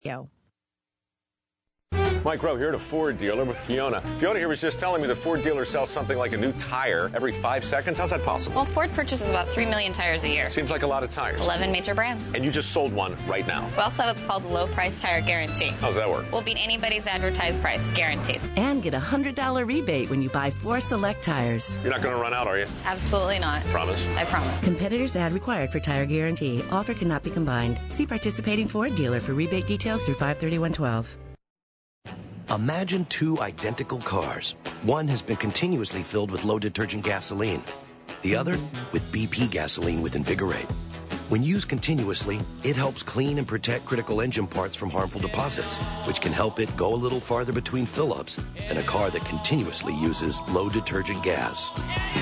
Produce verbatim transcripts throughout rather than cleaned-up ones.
Yo. Mike Rowe here at a Ford dealer with Fiona. Fiona here was just telling me the Ford dealer sells something like a new tire every five seconds. How's that possible? Well, Ford purchases about three million tires a year. Seems like a lot of tires. eleven major brands. And you just sold one right now. We also have what's called the low price tire guarantee. How's that work? We'll beat anybody's advertised price, guaranteed. And get a one hundred dollars rebate when you buy four select tires. You're not going to run out, are you? Absolutely not. Promise? I promise. Competitors ad required for tire guarantee. Offer cannot be combined. See participating Ford dealer for rebate details through five thirty-one twelve. Imagine two identical cars. One has been continuously filled with low detergent gasoline. The other with B P gasoline with Invigorate. When used continuously, it helps clean and protect critical engine parts from harmful deposits, which can help it go a little farther between fill-ups than a car that continuously uses low detergent gas.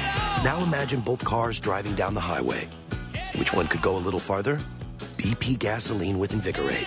Now imagine both cars driving down the highway. Which one could go a little farther? B P gasoline with Invigorate.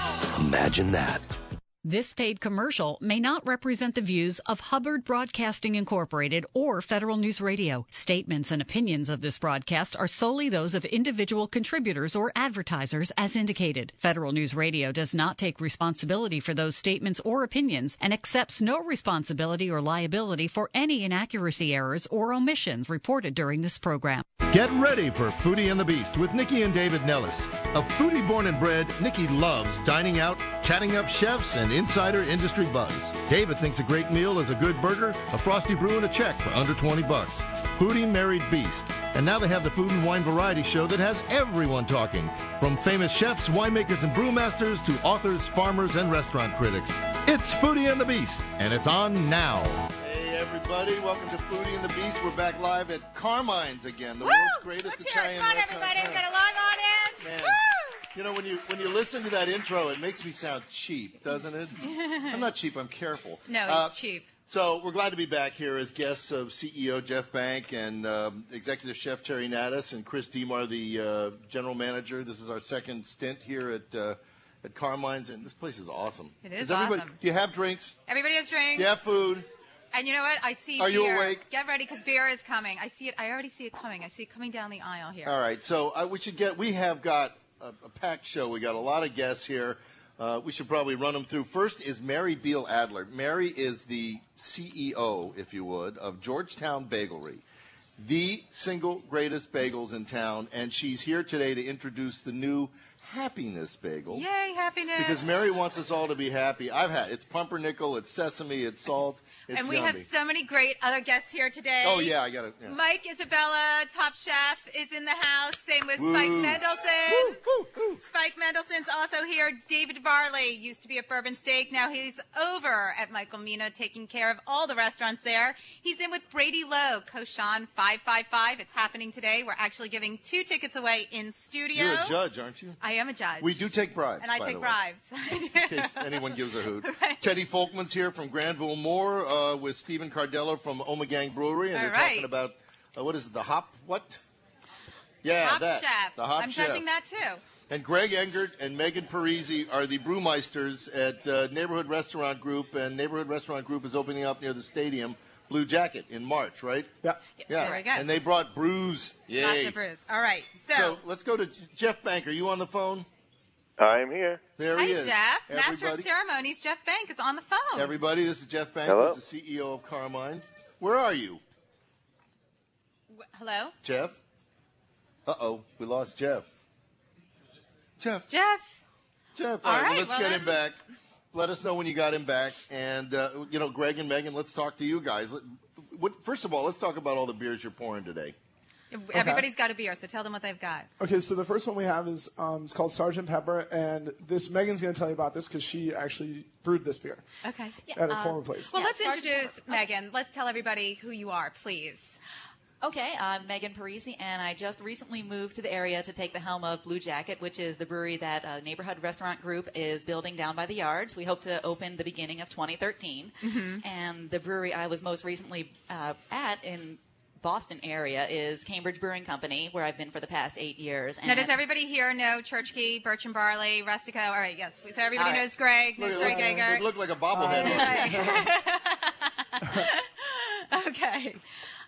Imagine that. This paid commercial may not represent the views of Hubbard Broadcasting Incorporated or Federal News Radio. Statements and opinions of this broadcast are solely those of individual contributors or advertisers as indicated. Federal News Radio does not take responsibility for those statements or opinions and accepts no responsibility or liability for any inaccuracy, errors, or omissions reported during this program. Get ready for Foodie and the Beast with Nikki and David Nellis. A foodie born and bred, Nikki loves dining out, chatting up chefs, and insider industry buzz. David thinks a great meal is a good burger, a frosty brew, and a check for under twenty bucks. Foodie married Beast. And now they have the food and wine variety show that has everyone talking, from famous chefs, winemakers, and brewmasters to authors, farmers, and restaurant critics. It's Foodie and the Beast, and it's on now. Hey everybody, welcome to Foodie and the Beast. We're back live at Carmine's again, the Woo! world's greatest Let's Italian hear it. Come on, restaurant. everybody. We've got a live audience. Man. Woo! You know, when you when you listen to that intro, it makes me sound cheap, doesn't it? I'm not cheap, I'm careful. No, it's Uh, cheap. So we're glad to be back here as guests of C E O Jeff Bank and um, Executive Chef Terry Naddis and Chris Demar, the uh, General Manager. This is our second stint here at uh, at Carmine's, and this place is awesome. It is everybody, awesome. Do you have drinks? Everybody has drinks. Do you have food? And you know what? I see Are beer. you awake? Get ready, because beer is coming. I see it. I already see it coming. I see it coming down the aisle here. All right, so uh, we should get. We have got a, a packed show. We got a lot of guests here. Uh, we should probably run them through. First is Mary Beal Adler. Mary is the C E O, if you would, of Georgetown Bagelry, the single greatest bagels in town, and she's here today to introduce the new Happiness Bagel. Yay, happiness! Because Mary wants us all to be happy. I've had it's pumpernickel, it's sesame, it's salt, it's and we yummy. have so many great other guests here today. Oh yeah, I got it. Yeah. Mike Isabella, Top Chef, is in the house. Same with Woo. Spike Mendelson. Woo, woo, woo. Spike Mendelson's also here. David Varley used to be at Bourbon Steak. Now he's over at Michael Mina, taking care of all the restaurants there. He's in with Brady Lowe, Koshan five five five. It's happening today. We're actually giving two tickets away in studio. You're a judge, aren't you? I am a judge. We do take bribes. And I by take the way. bribes. In case anyone gives a hoot. Right. Teddy Folkman's here from Granville Moore uh, with Stephen Cardello from Omegang Brewery, and All they're right. talking about uh, what is it? The hop? What? Yeah, Hop that. Chef. The Hop I'm Chef. judging that too. And Greg Engert and Megan Parisi are the brewmeisters at uh, Neighborhood Restaurant Group, and Neighborhood Restaurant Group is opening up near the stadium, Blue Jacket, in March, right? Yeah. Yes, Yeah. very good. And they brought brews. Yay. Lots of brews. All right. So, So let's go to J- Jeff Bank. Are you on the phone? I'm here. There hi, he is. Jeff. Master of Everybody. Ceremonies, Jeff Bank, is on the phone. Everybody, this is Jeff Bank. Hello. He's the C E O of Carmine. Where are you, W- Hello? Jeff? Uh-oh, we lost Jeff. Jeff, Jeff. Jeff. All All right, right, well, let's well get then- him back. Let us know when you got him back. And, uh, you know, Greg and Megan, let's talk to you guys. Let- what- First of all, let's talk about all the beers you're pouring today. Everybody's got a beer, so tell them what they've got. Okay, so the first one we have is um, it's called Sergeant Pepper, and this Megan's going to tell you about this because she actually brewed this beer Okay. at a former place. Well, Yeah, let's Sergeant introduce Pepper. Megan. Let's tell everybody who you are, please. Okay, I'm Megan Parisi, and I just recently moved to the area to take the helm of Blue Jacket, which is the brewery that uh, Neighborhood Restaurant Group is building down by the yards. We hope to open the beginning of twenty thirteen. Mm-hmm. And the brewery I was most recently uh, at in Boston area is Cambridge Brewing Company, where I've been for the past eight years. Now, does everybody here know Church Key, Birch and Barley, Rustico? All right, yes. So everybody All right. knows Greg, knows Look, Greg look, Eger. it looked like a bobblehead. Okay.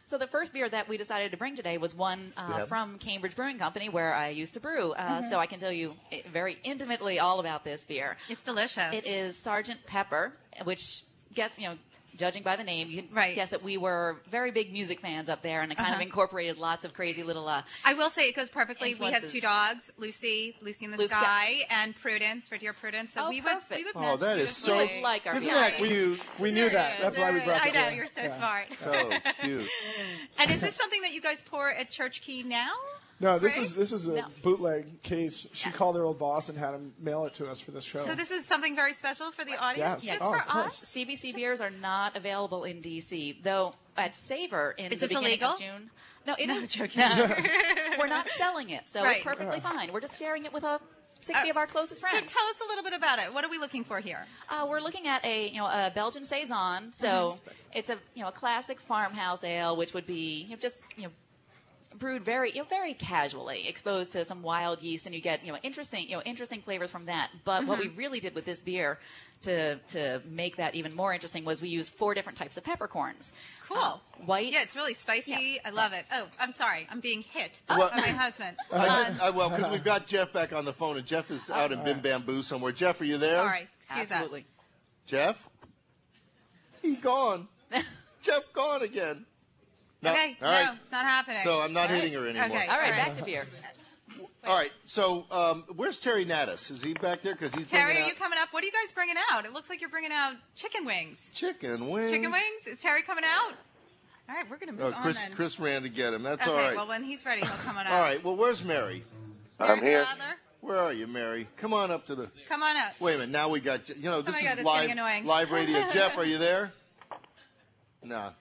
So the first beer that we decided to bring today was one uh, from Cambridge Brewing Company, where I used to brew. Uh, Mhm. So I can tell you very intimately all about this beer. It's delicious. It is Sergeant Pepper, which gets, you know, judging by the name, you can guess that we were very big music fans up there, and it kind of Uh-huh. incorporated lots of crazy little. Uh, I will say it goes perfectly. We have influences. two dogs, Lucy, Lucy in the Lucy- Sky, and Prudence for dear Prudence. So Oh, we would, perfect. we would Oh, match that is so. beautifully. like our Isn't beer. that cute? We knew that. That's why we brought I the know beer. you're so Yeah. smart. So cute. And is this something that you guys pour at Church Key now? No, this Right? is this is a No. bootleg case. She called her old boss and had him mail it to us for this show. So this is something very special for the audience, Yes. just Oh, for of course. us. C B C beers are not available in D C, though at Savor in Is the this beginning illegal? of June. No, it No, is. joking. No. We're not selling it, so Right. it's perfectly fine. We're just sharing it with a sixty Uh, of our closest So friends. tell us a little bit about it. What are we looking for here? Uh, we're looking at a you know a Belgian saison, so it's a you know a classic farmhouse ale, which would be you know, just you know brewed very you know very casually, exposed to some wild yeast, and you get you know interesting you know interesting flavors from that. But what we Mhm. really did with this beer to to make that even more interesting was we used four different types of peppercorns. Cool. Uh, white. Yeah, it's really spicy. I love it. Oh, I'm sorry. I'm being hit Well- by my husband. I, Um, I, well, because we've got Jeff back on the phone, and Jeff is out in Bim Bamboo somewhere. Jeff, are you there? Sorry. Excuse Absolutely. us. Jeff? He gone. Jeff gone again. No. Okay, All no, right. it's not happening. So I'm not All hitting right. her anymore. Okay, All right, all back to beer. All right. So um, where's Terry Natus? Is he back there? Because he's Terry, bringing are you out coming up? What are you guys bringing out? It looks like you're bringing out chicken wings. chicken wings. Chicken wings? Is Terry coming out? All right, we're going to Oh, move Chris, on then. Chris ran to get him. That's okay, all right. well, when he's ready, he'll come on out. all right. Well, where's Mary? I'm here. Where are you, Mary? Come on up to the. Come on up. Wait a minute. Now we got. You know, Oh this my is God, it's live getting annoying. live radio. Jeff, are you there? No.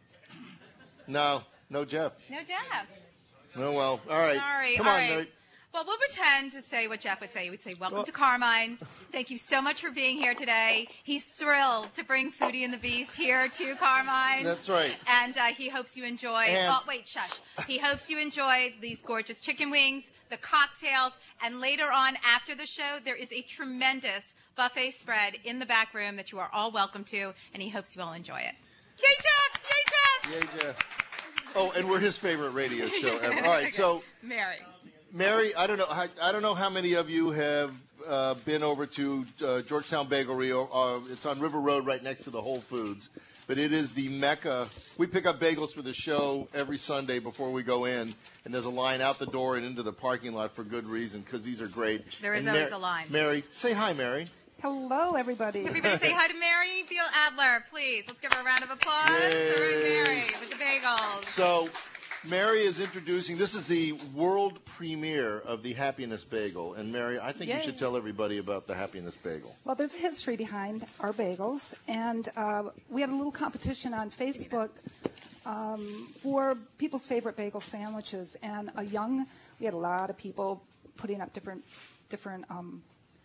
No. No, Jeff. No, Jeff. Oh well. All right. Sorry. Come all on, right. Mary. Well, we'll pretend to say what Jeff would say. He would say, welcome to Carmine's. Thank you so much for being here today. He's thrilled to bring Foodie and the Beast here to Carmine's. That's right. And uh, he hopes you enjoy, And- oh, wait, shush. He hopes you enjoy these gorgeous chicken wings, the cocktails, and later on after the show, there is a tremendous buffet spread in the back room that you are all welcome to, and he hopes you all enjoy it. Yay, Jeff! Yay, Jeff! Yeah, Jeff. Oh, and we're his favorite radio show ever. All right. So. Mary. Mary, I don't know. I, I don't know how many of you have uh, been over to uh, Georgetown Bagelery. Uh, it's on River Road, right next to the Whole Foods. But it is the mecca. We pick up bagels for the show every Sunday before we go in, and there's a line out the door and into the parking lot for good reason because these are great. There is And always Mar- a line. Mary, say hi, Mary. Hello, everybody. Everybody say hi to Mary Beal Adler, please. Let's give her a round of applause. Yay. All right, Mary, with the bagels. So, Mary is introducing. This is the world premiere of the Happiness Bagel, and Mary, I think you Yay. should tell everybody about the Happiness Bagel. Well, there's a history behind our bagels, and uh, we had a little competition on Facebook um, for people's favorite bagel sandwiches. And a young, we had a lot of people putting up different, different um,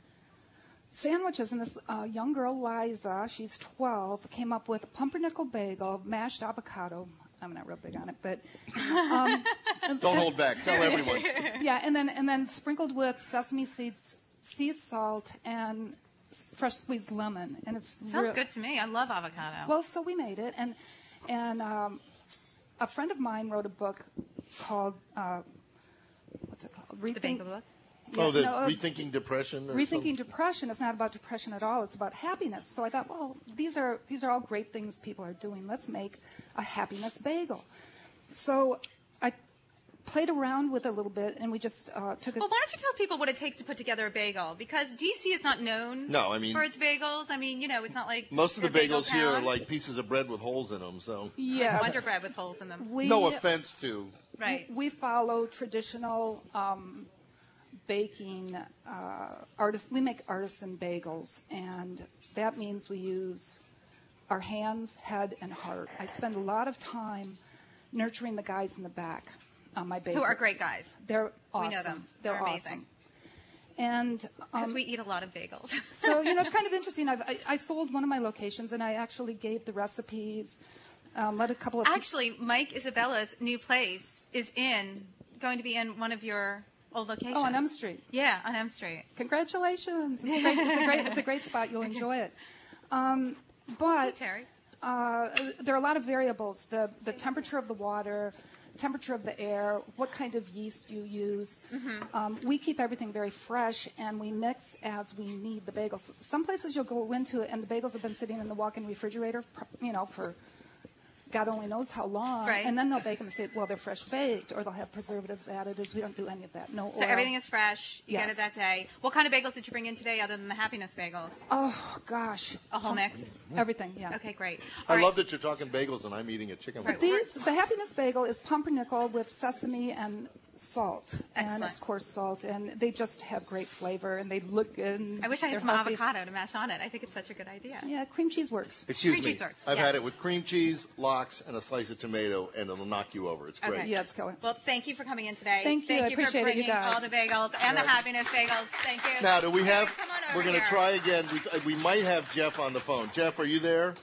sandwiches. And this uh, young girl, Liza, she's twelve, came up with a pumpernickel bagel, mashed avocado. I'm not real big on it, but um, Don't hold back. Tell everyone. yeah, and then and then sprinkled with sesame seeds, sea salt, and s- fresh squeezed lemon, and it's Sounds real- good to me. I love avocado. Well, so we made it, and and um, a friend of mine wrote a book called uh, what's it called? Rethink. the bagel book. Oh, the no, uh, rethinking depression. Or Rethinking something? depression is not about depression at all. It's about happiness. So I thought, well, these are these are all great things people are doing. Let's make a happiness bagel. So I played around with it a little bit, and we just uh, took it. Well, why don't you tell people what it takes to put together a bagel? Because D C is not known No, I mean- for its bagels. I mean, you know, it's not like Most of the we're a bagel bagels here are town. like pieces of bread with holes in them. So Yeah. Wonder bread with holes in them. We- no offense to. Right. We follow traditional um, baking uh, artist. We make artisan bagels, and that means we use our hands, head, and heart. I spend a lot of time nurturing the guys in the back on my bagels. Who are great guys. They're awesome. We know them. They're, They're amazing. awesome. And Because um, we eat a lot of bagels. so you know, it's kind of interesting. I've, I, I sold one of my locations, and I actually gave the recipes. Um, let a couple of Actually, Mike Isabella's new place is in going to be in one of your old locations. Oh, on M Street. Yeah, on M Street. Congratulations! It's a great, it's a great, it's a great spot. You'll enjoy it. Um, but Hey, Terry. Uh, there are a lot of variables. The the temperature of the water, temperature of the air, what kind of yeast you use. Mm-hmm. Um, we keep everything very fresh, and we mix as we need the bagels. Some places you'll go into it, and the bagels have been sitting in the walk-in refrigerator, you know, for God only knows how long. Right. And then they'll bake them and say, well, they're fresh baked, or they'll have preservatives added. As we don't do any of that. No oil. So everything is fresh. You Yes. get it that day. What kind of bagels did you bring in today other than the Happiness bagels? Oh, gosh. A whole mix? Everything, yeah. Okay, great. I All right. love that you're talking bagels and I'm eating a chicken wing. These, the Happiness Bagel is pumpernickel with sesame and salt, and Excellent. it's coarse salt, and they just have great flavor, and they look good. and I wish I they're had some healthy. avocado to mash on it. I think it's such a good idea. Yeah, cream cheese works. Excuse Cream me. cheese works, I've yeah. had it with cream cheese, lox, and a slice of tomato, and it'll knock you over. It's great. Okay. Yeah, it's killer. Well, thank you for coming in today. Thank you. I Thank you for appreciate it, you bringing guys. all the bagels and the Happiness bagels. Thank you. Now, do we have? Come on over We're going to here. try again. We, we might have Jeff on the phone. Jeff, are you there?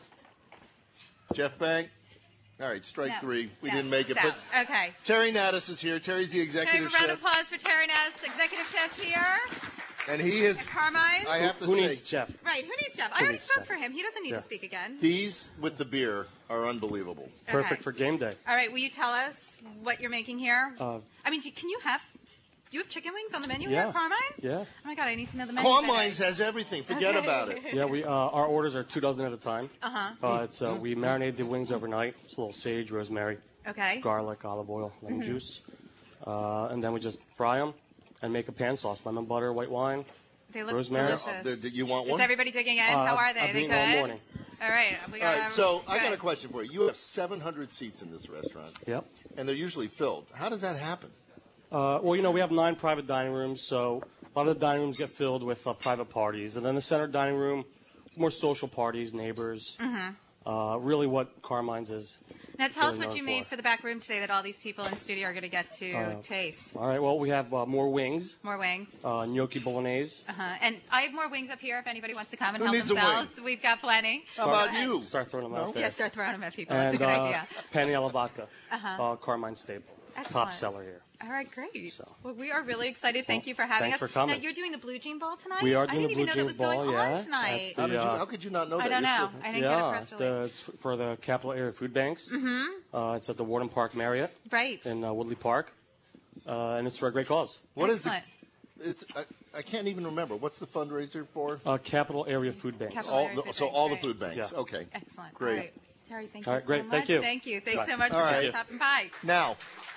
Jeff Bank. All right, strike No. three. We No. didn't make it. So, But okay. Terry Naddis is here. Terry's the Can I executive have a round of chef, applause for Terry Ness, executive chef here and he is. at Carmine's? I have to Who say, needs Jeff? Right, who needs Jeff? I Who already needs spoke Jeff? for him. He doesn't need Yeah. to speak again. these with the beer are unbelievable. Perfect Okay. for game day. All right, will you tell us what you're making here? Uh, I mean, do, can you have, do you have chicken wings on the menu Yeah. here at Carmine's? Yeah. Oh my God, I need to know the menu. Carmine's has everything. Forget Okay. about it. Yeah, we uh, our orders are two dozen at a time. Uh-huh. Uh, it's uh, we marinate the wings overnight. It's a little sage, rosemary, Okay. garlic, olive oil, lemon Mhm. juice, uh, and then we just fry them and make a pan sauce: lemon butter, white wine, They look rosemary. delicious. Uh, do you want Is one? everybody digging in? Uh, How are I've- they? I've they eaten all good? morning. All right, we All got. right, so I got good. a question for you. You have seven hundred seats in this restaurant. Yep. And they're usually filled. How does that happen? Uh, well, you know, we have nine private dining rooms, so a lot of the dining rooms get filled with uh, private parties, and then the center dining room, more social parties, neighbors. Mhm. Uh, really, what Carmine's is. Now tell us really what known you for. made for the back room today that all these people in studio are going to get to Uh, taste. All right. Well, we have uh, more wings, More wings. uh, gnocchi bolognese. Uh-huh. And I have more wings up here if anybody wants to come and Who help needs a themselves. We've got plenty. Start- Go ahead. Start throwing them out there. Yeah, start throwing them at people. And That's a good uh, idea. Pani alla vodka, Uh-huh. uh, Carmine staple, top Excellent. seller here. All right, great. Well, we are really excited. Thank Well, you for having thanks us. for coming. Now, you're doing the Blue Jean Ball tonight? We are I doing didn't the even Blue know that Jeans was going Ball, yeah. on tonight. at the, How, did you, uh, how could you not know I that? don't You're know. still- I didn't yeah, get a press release. the, it's for the Capital Area Food Banks. Mhm. Uh, it's at the Warden Park Marriott Right. in uh, Woodley Park, uh, and it's for a great cause. What is the? It's I, I can't even remember. What's the fundraiser for? Uh, Capital Area Food Banks. Capital All Area the, Food so Banks, all the great. food banks. Yeah. Okay. Excellent. Great. All right. Terry, thank All you right, great. so Thank much. you. Thank you. Thanks Bye. so much All for right. stopping by. Now,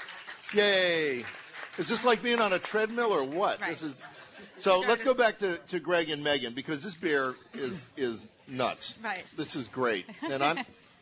yay! Is this like being on a treadmill or what? Right. This is. So let's go back to, to Greg and Megan because this beer is is nuts. Right. This is great, and I'm.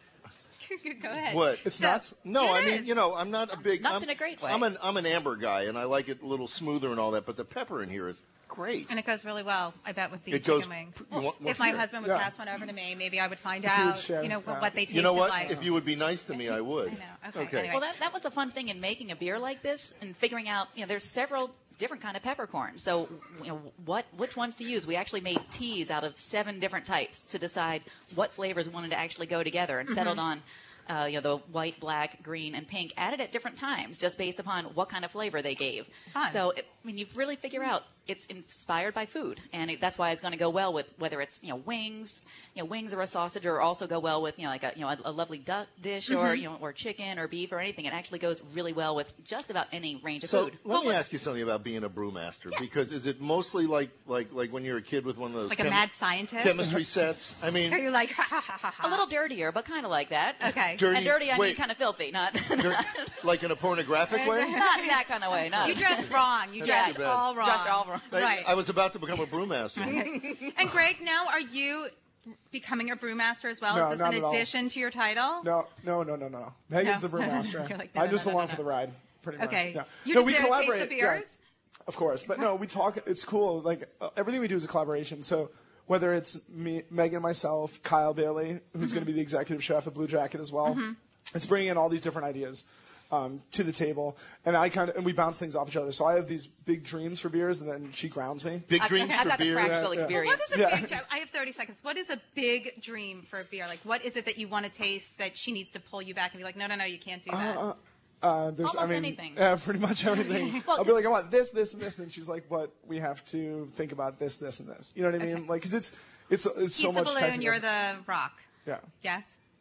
Go ahead. What? It's So- nuts? No, It I mean, is. you know, I'm not a big. Nuts I'm, in a great way. I'm an I'm an amber guy, and I like it a little smoother and all that. But the pepper in here is great. And it goes really well, I bet, with the It chicken goes- wing. you want more If my here? husband would Yeah. pass one over to me, maybe I would find If you would out, share, you know, yeah. what they tasted You know what? like. If you would be nice to me, I would. I know. Okay. Okay. Anyway. Well, that, that was the fun thing in making a beer like this and figuring out, you know, there's several different kind of peppercorns. So, you know, what which ones to use? We actually made teas out of seven different types to decide what flavors we wanted to actually go together and settled on. Uh, you know, the white, black, green, and pink added at different times, just based upon what kind of flavor they gave. Fun. So, it, I mean, you really figure out it's inspired by food, and it, that's why it's going to go well with whether it's you know wings, you know wings or a sausage, or also go well with you know like a you know a, a lovely duck dish, or Mhm. you know or chicken or beef or anything. It actually goes really well with just about any range of So food. let me ask you something about being a brewmaster, Yes. because is it mostly like like like when you're a kid with one of those Like a mad scientist? chemistry sets? I mean, Are you like, ha, ha, ha, ha, ha. A little dirtier, but kind of like that. Okay. Dirty- and dirty, I wait. mean kind of filthy, not dir- like in a pornographic way? not in that kind of way. No. You dressed wrong. You That's dressed too bad. all wrong. Dressed all wrong. I, Right. I was about to become a brewmaster. And Greg, now are you becoming a brewmaster as well? No, Is this not an at all. addition to your title? No, no, no, no, no. Megan's No. the brewmaster. You're like, no, I'm no, just no, no, along no. for the ride, pretty much. Okay. Yeah. You're no, just we there to taste the collaborate. yeah, beers? of course, but no, we talk. It's cool. Like uh, everything we do is a collaboration. So whether it's me, Megan, myself, Kyle Bailey, who's Mm-hmm. going to be the executive chef at Blue Jacket as well, it's bringing in all these different ideas. Um, to the table, and I kind of and we bounce things off each other. So I have these big dreams for beers, and then she grounds me. Big I've, dreams I've for got the beer. practical Yeah, yeah. Well, experience. what is a Yeah. big? I have thirty seconds. What is a big dream for a beer? Like, what is it that you want to taste that she needs to pull you back and be like, no, no, no, you can't do that. Uh, uh, there's, I Almost mean, anything. Yeah, pretty much everything. Well, I'll be like, I want this, this, and this, and she's like, but we have to think about this, this, and this. You know what I mean? Okay. Like, because it's it's it's He's so the much balloon. technical. You're the rock. yeah. Yes.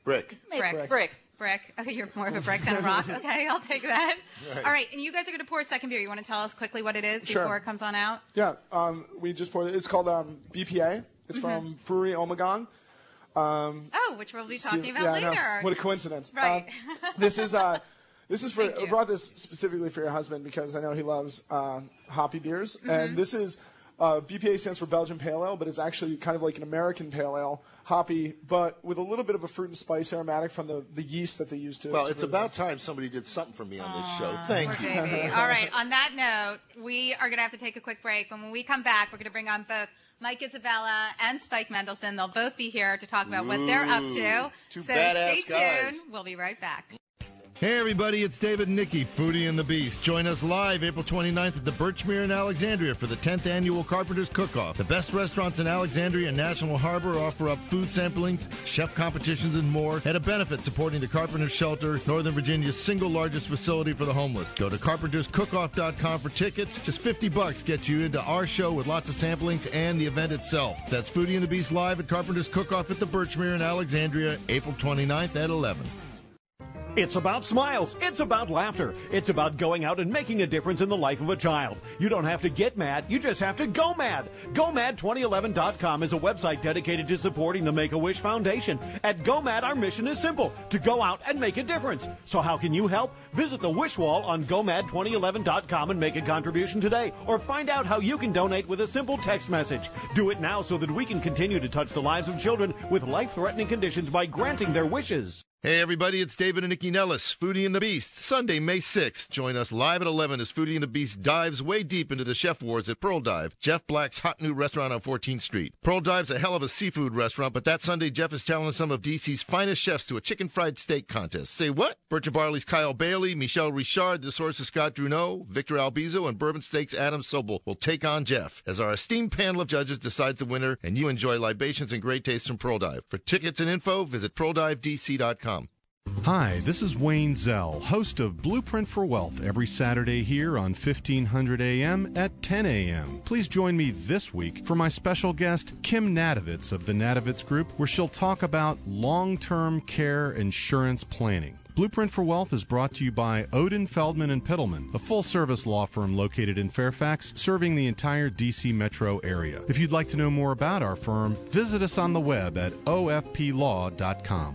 Brick. Brick. Brick. Brick. Brick. Okay, you're more of a brick than a rock. Okay, I'll take that. Right. All right, and you guys are going to pour a second beer. You want to tell us quickly what it is Sure. before it comes on out? Yeah, um, we just poured it. It's called um, B P A. It's Mm-hmm. from Brewery Omegon. Um, Oh, which we'll be talking Steve- about yeah, I know. later. What a coincidence. Right. Uh, this is uh, this is for. Thank I you. brought this specifically for your husband because I know he loves uh, hoppy beers, Mm-hmm. and this is uh, B P A stands for Belgian Pale Ale, but it's actually kind of like an American Pale Ale, hoppy, but with a little bit of a fruit and spice aromatic from the, the yeast that they use to. Well, to it's brew about time somebody did something for me on this show. Thank Poor you. baby. All right, on that note, we are going to have to take a quick break. And when we come back, we're going to bring on both Mike Isabella and Spike Mendelson. They'll both be here to talk about what they're up to. Two so badass stay guys. tuned. We'll be right back. Hey everybody, it's David and Nikki, Foodie and the Beast. Join us live April twenty-ninth at the Birchmere in Alexandria for the tenth Annual Carpenters Cook-Off. The best restaurants in Alexandria and National Harbor offer up food samplings, chef competitions, and more at a benefit supporting the Carpenters Shelter, Northern Virginia's single largest facility for the homeless. Go to carpenters cook off dot com for tickets. Just fifty bucks gets you into our show with lots of samplings and the event itself. That's Foodie and the Beast live at Carpenters Cook-Off at the Birchmere in Alexandria, April twenty-ninth at eleven. It's about smiles. It's about laughter. It's about going out and making a difference in the life of a child. You don't have to get mad. You just have to go mad. go mad twenty eleven dot com is a website dedicated to supporting the Make-A-Wish Foundation. At GoMad, our mission is simple, to go out and make a difference. So how can you help? Visit the Wish Wall on go mad twenty eleven dot com and make a contribution today. Or find out how you can donate with a simple text message. Do it now so that we can continue to touch the lives of children with life-threatening conditions by granting their wishes. Hey everybody, it's David and Nikki Nellis, Foodie and the Beast. Sunday, May sixth. Join us live at eleven as Foodie and the Beast dives way deep into the chef wars at Pearl Dive, Jeff Black's hot new restaurant on fourteenth street. Pearl Dive's a hell of a seafood restaurant, but that Sunday Jeff is challenging some of D C's finest chefs to a chicken fried steak contest. Say what? Birch Barley's Kyle Bailey, Michelle Richard, The Source's Scott Druneau, Victor Albizo, and Bourbon Steak's Adam Sobel will take on Jeff as our esteemed panel of judges decides the winner, and you enjoy libations and great taste from Pearl Dive. For tickets and info, visit pearl dive d c dot com. Hi, this is Wayne Zell, host of Blueprint for Wealth, every Saturday here on fifteen hundred A M at ten A M Please join me this week for my special guest, Kim Nadovitz of the Nadovitz Group, where she'll talk about long-term care insurance planning. Blueprint for Wealth is brought to you by Odin, Feldman and Pittleman, a full-service law firm located in Fairfax, serving the entire D C metro area. If you'd like to know more about our firm, visit us on the web at o f p law dot com.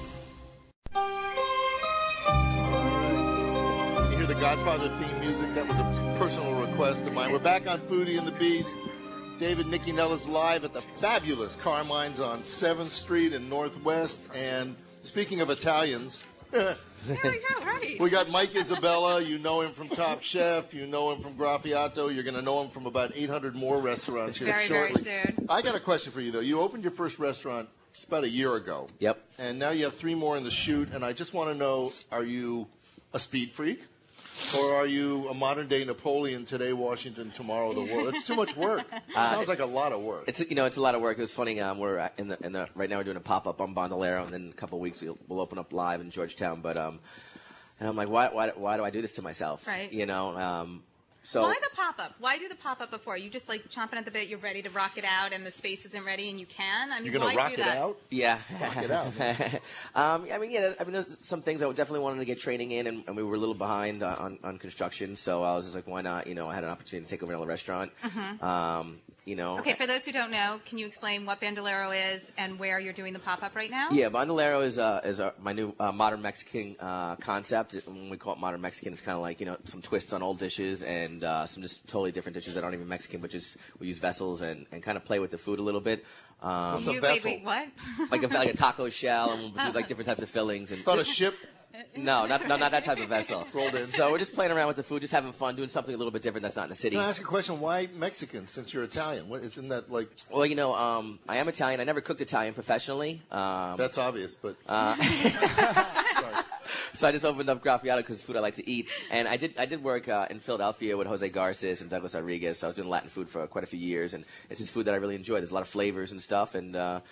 The Godfather theme music. That was a personal request of mine. We're back on Foodie and the Beast. David, Nikki Nellis live at the fabulous Carmine's on seventh street in Northwest. And speaking of Italians, There we go, right. we got Mike Isabella. You know him from Top Chef. You know him from Graffiato. You're going to know him from about eight hundred more restaurants here Very, shortly. very soon. I got a question for you, though. You opened your first restaurant just about a year ago. Yep. And now you have three more in the chute. And I just want to know, are you a speed freak? Or are you a modern-day Napoleon, today Washington, tomorrow the world? It's too much work. It Uh, sounds like a lot of work. It's you know it's a lot of work. It was funny. Um, we're in the, in the right now we're doing a pop up on Bandolero, and then in a couple of weeks we'll, we'll open up live in Georgetown. But um, and I'm like, why why why do I do this to myself? Right. You know. Um, so Why the pop-up? Why do the pop-up before? You just like chomping at the bit, you're ready to rock it out, and the space isn't ready, and you can? I mean, You're going why to rock do it that? out? Yeah. Rock it out. um, I mean, yeah. I mean, there's some things I definitely wanted to get training in, and, and we were a little behind on, on, on construction. So I was just like, why not? You know, I had an opportunity to take over another restaurant. Mhm. Um, you know. Okay, for those who don't know, can you explain what Bandolero is and where you're doing the pop-up right now? Yeah, Bandolero is uh, is uh, my new uh, modern Mexican uh, concept. When we call it modern Mexican, it's kind of like, you know, some twists on old dishes and uh, some just totally different dishes that aren't even Mexican, but just we use vessels and, and kind of play with the food a little bit. Um, What's a You- vessel? Wait, wait, what? like a like a taco shell, and we'll do like different types of fillings. And Thought a ship. No, not no, not that type of vessel. Rolled in. So we're just playing around with the food, just having fun, doing something a little bit different that's not in the city. Can I ask a question? Why Mexican, since you're Italian? What, isn't that like... Well, you know, um, I am Italian. I never cooked Italian professionally. Um, That's obvious, but... Uh, so I just opened up Graffiato because it's food I like to eat. And I did I did work uh, in Philadelphia with Jose Garces and Douglas Rodriguez. So I was doing Latin food for quite a few years. And it's just food that I really enjoy. There's a lot of flavors and stuff. And uh,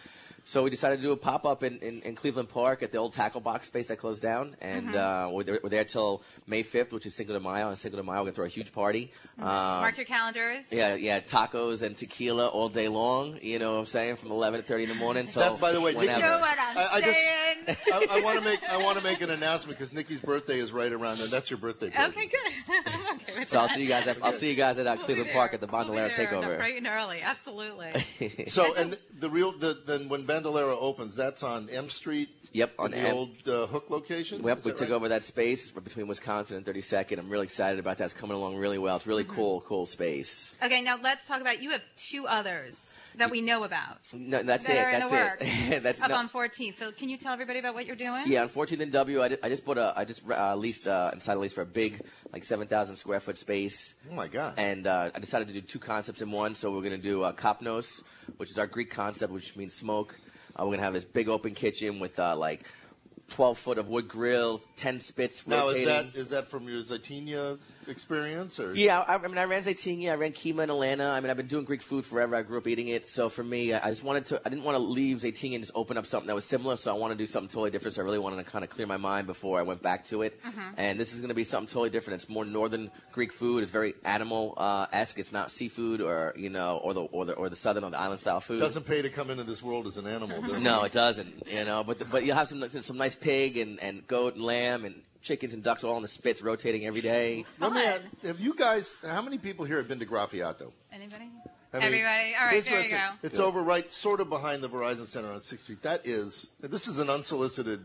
So we decided to do a pop-up in, in, in Cleveland Park at the old tackle box space that closed down. And Mhm. uh, we're, there, we're there till May fifth, which is Cinco de Mayo. On Cinco de Mayo, we're going to throw a huge party. Um, Mark your calendars. Yeah, yeah, tacos and tequila all day long. You know what I'm saying? From eleven to thirty in the morning till That, by the way, Nikki, whenever. You know what I'm I, I just, saying? I, I want to make I want to make an announcement because Nikki's birthday is right around there. That's your birthday. Party. Okay, good. I'm okay with So I'll that. see you guys. At, I'll see you guys at uh, Cleveland Park at the Bandolero There, Takeover. bright and early, absolutely. So, and the, the real, the, then when Bandolero opens, that's on M Street. Yep, on on the M- old uh, Hook location. Yep, Is we that took right? over that space between Wisconsin and thirty-second. I'm really excited about that. It's coming along really well. It's really Mhm. cool, cool space. Okay, now let's talk about, you have two others that we know about. No, that's that it. Are in That's the works. it. that's Up no- on fourteenth. So can you tell everybody about what you're doing? Yeah, on fourteenth and W, I, did, I just bought a, I just uh, leased, uh, and signed a lease for a big, like seven thousand square foot space. Oh my God! And uh, I decided to do two concepts in one. So we're going to do uh, Kopnos, which is our Greek concept, which means smoke. Uh, we're going to have this big open kitchen with uh, like twelve foot of wood grill, ten spits Now, rotating. is that is that from your Zaytinya experience, or Yeah, I, I mean, I ran Zaytinya, I ran Kima in Atlanta. I mean, I've been doing Greek food forever. I grew up eating it. So for me, I just wanted to, I didn't want to leave Zaytinya and just open up something that was similar. So I want to do something totally different. So I really wanted to kind of clear my mind before I went back to it. Mm-hmm. Mhm. And this is going to be something totally different. It's more northern Greek food. It's very animal-esque. It's not seafood or, you know, or the, or the, or the southern or the island style food. doesn't pay to come into this world as an animal? Does it? No, it doesn't. You know, but but you'll have some some nice pig and, and goat and lamb and chickens and ducks all in the spits rotating every day. Let me ask, have you guys? How many people here have been to Graffiato? Anybody? I mean, Everybody? All right, this there you restaurant- go. It's over right, sort of behind the Verizon Center on sixth Street. That is, this is an unsolicited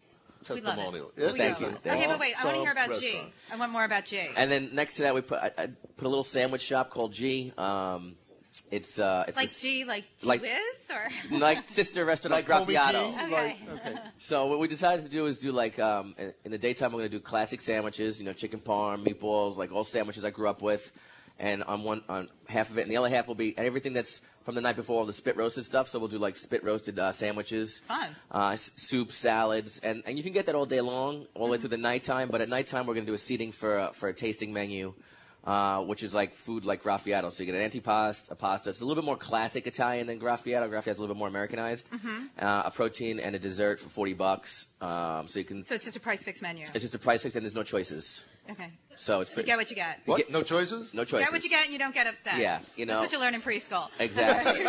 We love it. testimonial. We It's Thank you. love it. Thank Okay, you. but wait, I want to hear about G. Restaurant. I want more about G. And then next to that, we put I, I put a little sandwich shop called G. Um, it's uh, it's like this- G, like G like- Whiz, or like sister restaurant Like of Homie Graffiato. G? Okay. okay. So what we decided to do is do like um, in, in the daytime we're going to do classic sandwiches, you know, chicken parm, meatballs, like all sandwiches I grew up with, and on one on half of it, and the other half will be everything that's from the night before, all the spit roasted stuff. So we'll do like spit roasted uh, sandwiches, Fun. uh, s- soup, salads, and, and you can get that all day long, all the way through the nighttime. But at nighttime we're going to do a seating for uh, for a tasting menu. Uh, which is like food like Graffiato. So you get an antipasto, a pasta. It's a little bit more classic Italian than Graffiato. Graffiato's a little bit more Americanized. Mhm. Uh, a protein and a dessert for forty bucks. Um, so you can. So it's just a price fix menu. It's just a price fix and there's no choices. Okay. So it's You pretty. get what you get. What? get- no choices? No You choices. get what you get, and you don't get upset. Yeah, you know. That's what you learn in preschool. Exactly.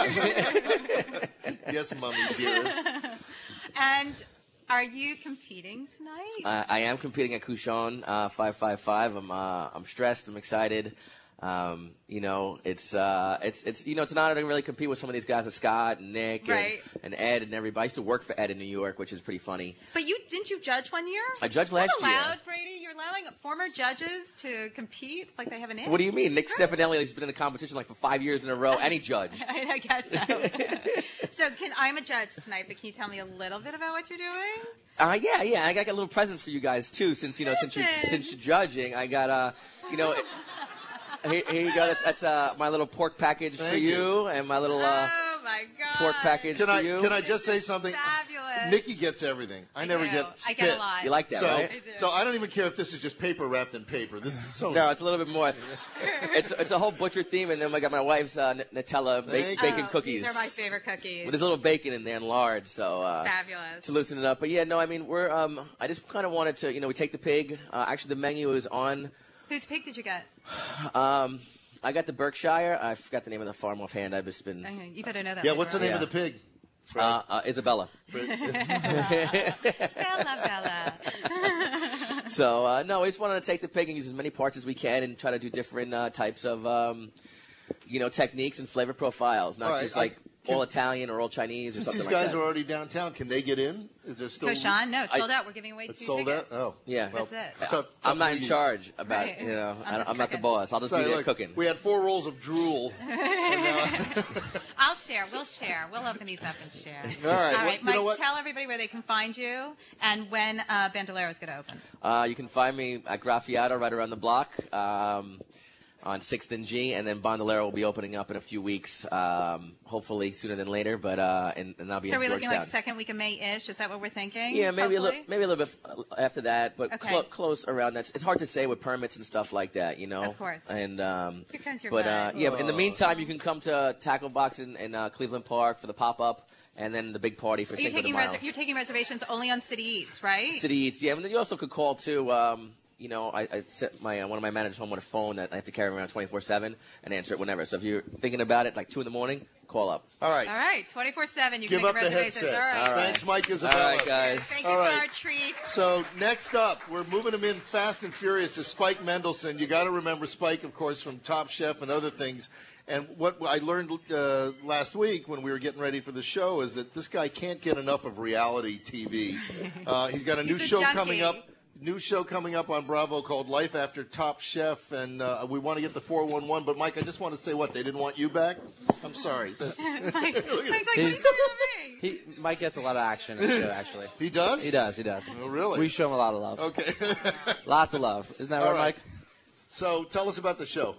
Yes, mummy, dearest. And are you competing tonight? uh, I am competing at Couchon uh, five five five. I'm uh, I'm stressed. I'm excited. Um, you know, it's uh, it's it's you know, it's an honor to really compete with some of these guys, with Scott and Nick and, Right. and Ed and everybody. I used to work for Ed in New York, which is pretty funny. But you didn't you judge one year? I judged Is that last year. allowed, Brady? You're allowing former judges to compete? It's like they have an in. What do you mean? Nick Stefanelli has been in the competition like for five years in a row, and he judged. I guess so. So can I'm a judge tonight, but can you tell me a little bit about what you're doing? Uh, yeah, yeah. I got, got little presents for you guys too, since you know, since you Presents? since you're judging. I got uh, you know, here, here you go. That's, that's uh, my little pork package for Thank you, you. and my little uh, Oh my God! pork package Can for I you. can I just say something? Fabulous. Nikki gets everything. I, I never do. get I spit. get a lot. You like that, so, right? I do. So I don't even care if this is just paper wrapped in paper. This is so. No, it's a little bit more. It's it's a whole butcher theme, and then I got my wife's uh, N- Nutella ba- Thank you. bacon Oh, cookies. These are my favorite cookies. Well, there's a little bacon in there and lard, so uh, Fabulous. to loosen it up. But yeah, no, I mean we're. Um, I just kind of wanted to, you know, we take the pig. Uh, actually, the menu is on. Whose pig did you get? Um, I got the Berkshire. I forgot the name of the farm offhand. I've just been. Okay, you better know that. Yeah. later What's the on. name Yeah. of the pig? Uh, uh, Isabella. Bella, Bella. So uh, no, we just wanted to take the pig and use as many parts as we can, and try to do different uh, types of, um, you know, techniques and flavor profiles, not All right, just I- like can- all Italian or all Chinese or Since something these like guys that. are already downtown, can they get in? Is there still? Koshan? No, it's I- sold out. We're giving away It's two sold out. tickets. Oh, Yeah. Well, That's it. tough- I'm tough not in ladies. charge about, Right. you know, I'm I, just I'm not the cooking. boss. I'll just Sorry, be there look, cooking. We had four rolls of drool. I'll share. We'll share. We'll open these up and share. All right. All Well, right, you Mike, know what? tell everybody where they can find you and when uh, Bandolero is going to open. Uh, you can find me at Graffiato right around the block um, on sixth and G, and then Bandolero will be opening up in a few weeks, um, hopefully sooner than later, but uh, and, and that'll be So are in we looking Georgetown. like second week of May-ish? Is that what we're thinking? Yeah, maybe a little, Hopefully? maybe a little bit f- after that, but Okay. clo- close around that. It's hard to say with permits and stuff like that, you know. Of course. And um, Here comes your but uh, bud. yeah, but in the meantime, you can come to Tackle Box in, in uh, Cleveland Park for the pop up. and then the big party for Are you Cinco de taking Mayo. res- you're taking reservations only on City Eats, right? City Eats, yeah. But then you also could call too. Um, you know, I, I set my uh, one of my managers home with a phone that I have to carry around twenty-four seven and answer it whenever. So if you're thinking about it, like two in the morning, call up. All right. All right, twenty-four seven. You Give can up make the reservations. headset. All right. All right. Thanks, Mike Isabella. All right, guys. Thank All you right. for our treat. So next up, we're moving him in fast and furious is Spike Mendelsohn. You got to remember Spike, of course, from Top Chef and other things. And what I learned uh, last week when we were getting ready for the show is that this guy can't get enough of reality T V. Uh, he's got a new He's a show junkie. coming up. New show coming up on Bravo called Life After Top Chef, and uh, we want to get the four one one. But Mike, I just want to say, what they didn't want you back? I'm sorry. Mike, Mike's like, what are you He's- doing with me? He Mike gets a lot of action in the show, actually. He does? He does. He does. Oh, really? We show him a lot of love. Okay. Lots of love. Isn't that All right, right. Mike? So tell us about the show.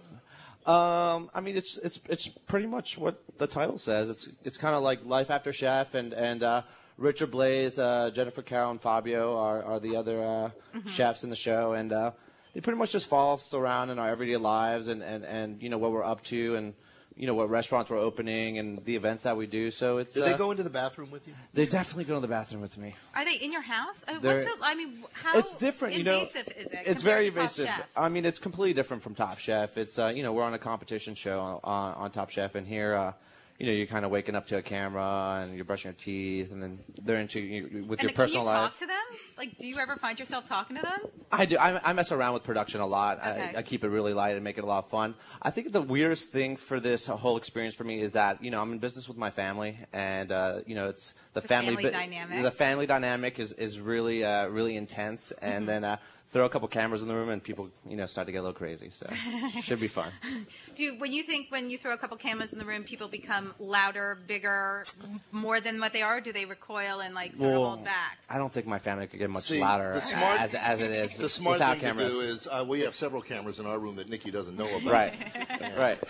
Um, I mean, it's it's it's pretty much what the title says. It's it's kind of like Life After Chef, and and uh, Richard Blaze, uh, Jennifer Carroll, and Fabio are are the other uh, chefs in the show, and uh, they pretty much just follow us around in our everyday lives, and, and, and you know what we're up to, and you know what restaurants we're opening, and the events that we do. So it's Did uh, they go into the bathroom with you? They definitely go to the bathroom with me. Are they in your house? I mean, They're- what's it, I mean, how It's different, you know. invasive is it? It's compared very to Top invasive. Chef? I mean, it's completely different from Top Chef. It's uh, you know, we're on a competition show on, on Top Chef, and here, uh, you know, you're kind of waking up to a camera and you're brushing your teeth, and then they're into you with And your personal can you life. talk to them? Like, do you ever find yourself talking to them? I do. I, I mess around with production a lot. Okay. I, I keep it really light and make it a lot of fun. I think the weirdest thing for this whole experience for me is that you know I'm in business with my family, and uh, you know it's the, The family, family bi- dynamic. The family dynamic is is really uh, really intense, and Mhm. then uh, throw a couple cameras in the room, and people you know start to get a little crazy. So should be fun. Do when you think when you throw a couple cameras in the room, people become louder, bigger, more than what they are? Or do they recoil and like sort of Well, hold back? I don't think my family could get much See, louder the smart- as as it is The smart without thing cameras. to do is uh, we have several cameras in our room that Nikki doesn't know about. Right. Right.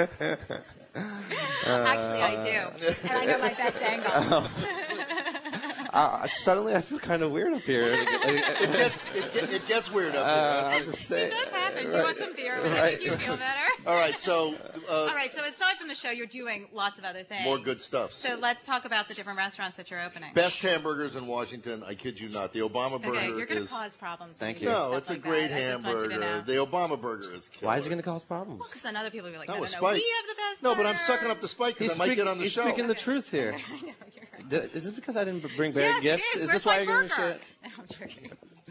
Actually, I do, and I know my best angle. Uh, suddenly, I feel kind of weird up here. It gets, it, get, it gets weird up Uh, here. I'm just saying. It does happen. Do you want some beer? Would that Right. make you feel better? All right, so uh, All right. So aside from the show, you're doing lots of other things. more good stuff. So let's talk about the different restaurants that you're opening. Best hamburgers in Washington. I kid you not. The Obama burger Okay, you're going is. to cause problems. Thank when you. do No, stuff it's a like great that. I just want you to hamburger. know. The Obama burger is killer. Why is it going to cause problems? Because then other people will be like, That no, was no, no, Spike. we have the best. No, but I'm burger. sucking up to Spike because He's I might speak- get on the he's show. speaking the truth here. Did- Is this because I didn't bring bad Yes, gifts? it is. Is Where's this why my you're giving me burger? shit? No, I'm joking.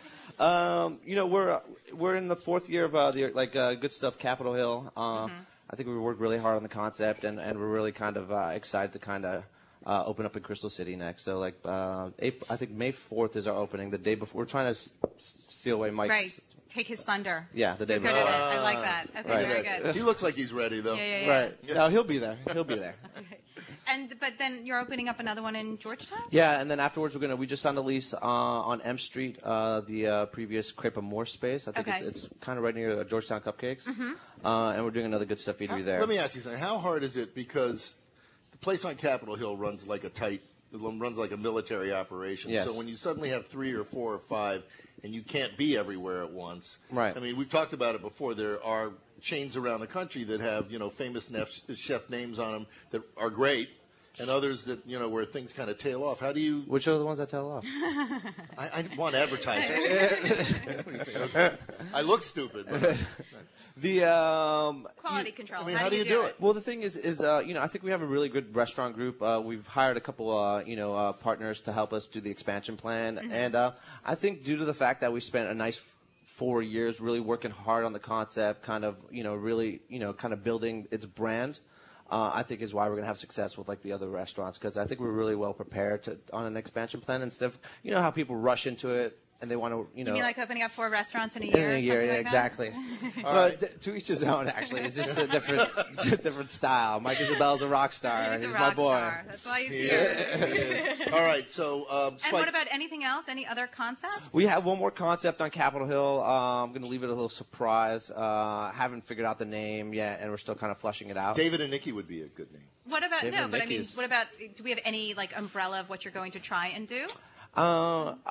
Um, you know, we're we're in the fourth year of uh, the like uh, Good Stuff Capitol Hill. Uh, Mm-hmm. I think we worked really hard on the concept, and, and we're really kind of uh, excited to kind of uh, open up in Crystal City next. So like, uh, April, I think May fourth is our opening. The day before, we're trying to s- s- steal away Mike's. Right. Take his thunder. Yeah, the day You're good before. at it. I like that. Okay, Right. very good. He looks like he's ready, though. Yeah, yeah, yeah. Right. No, he'll be there. He'll be there. And but then you're opening up another one in Georgetown. Yeah, and then afterwards we're gonna we just signed a lease uh, on M Street, uh, the uh, previous Crepe Amour space. I think Okay. it's, it's kind of right near uh, Georgetown Cupcakes, Mhm. uh, and we're doing another Good Stuff eatery there. Let me ask you something. How hard is it? Because the place on Capitol Hill runs like a tight, it runs like a military operation. Yes. So when you suddenly have three or four or five, and you can't be everywhere at once. Right. I mean, we've talked about it before. There are chains around the country that have you know famous nef- chef names on them that are great, and others that you know where things kind of tail off. How do you? Which are the ones that tail off? I, I want advertisers. Okay. I look stupid. But The um, Quality control. I mean, how, how do you do you do it? Well, the thing is, is uh, you know, I think we have a really good restaurant group. Uh, we've hired a couple, uh, you know, uh, partners to help us do the expansion plan, Mhm. and uh, I think due to the fact that we spent a nice f- four years really working hard on the concept, kind of, you know, really, you know, kind of building its brand. Uh, I think is why we're going to have success with like the other restaurants, because I think we're really well prepared to on an expansion plan instead of, you know, how people rush into it and they want to, you know. You mean like opening up four restaurants in a in year? a or year, something yeah, like exactly. That? Well, d- to each his own. Actually, it's just a different, different style. Mike Isabella's a rock star. He's a He's rock my boy. star. That's why he's He here. is, he is. All right, so um, And Spike, what about anything else? Any other concepts? We have one more concept on Capitol Hill. Uh, I'm going to leave it a little surprise. Uh, haven't figured out the name yet, and we're still kind of fleshing it out. David and Nikki would be a good name. What about David no? and But I mean, Nicky's- what about? Do we have any like umbrella of what you're going to try and do? Uh, uh,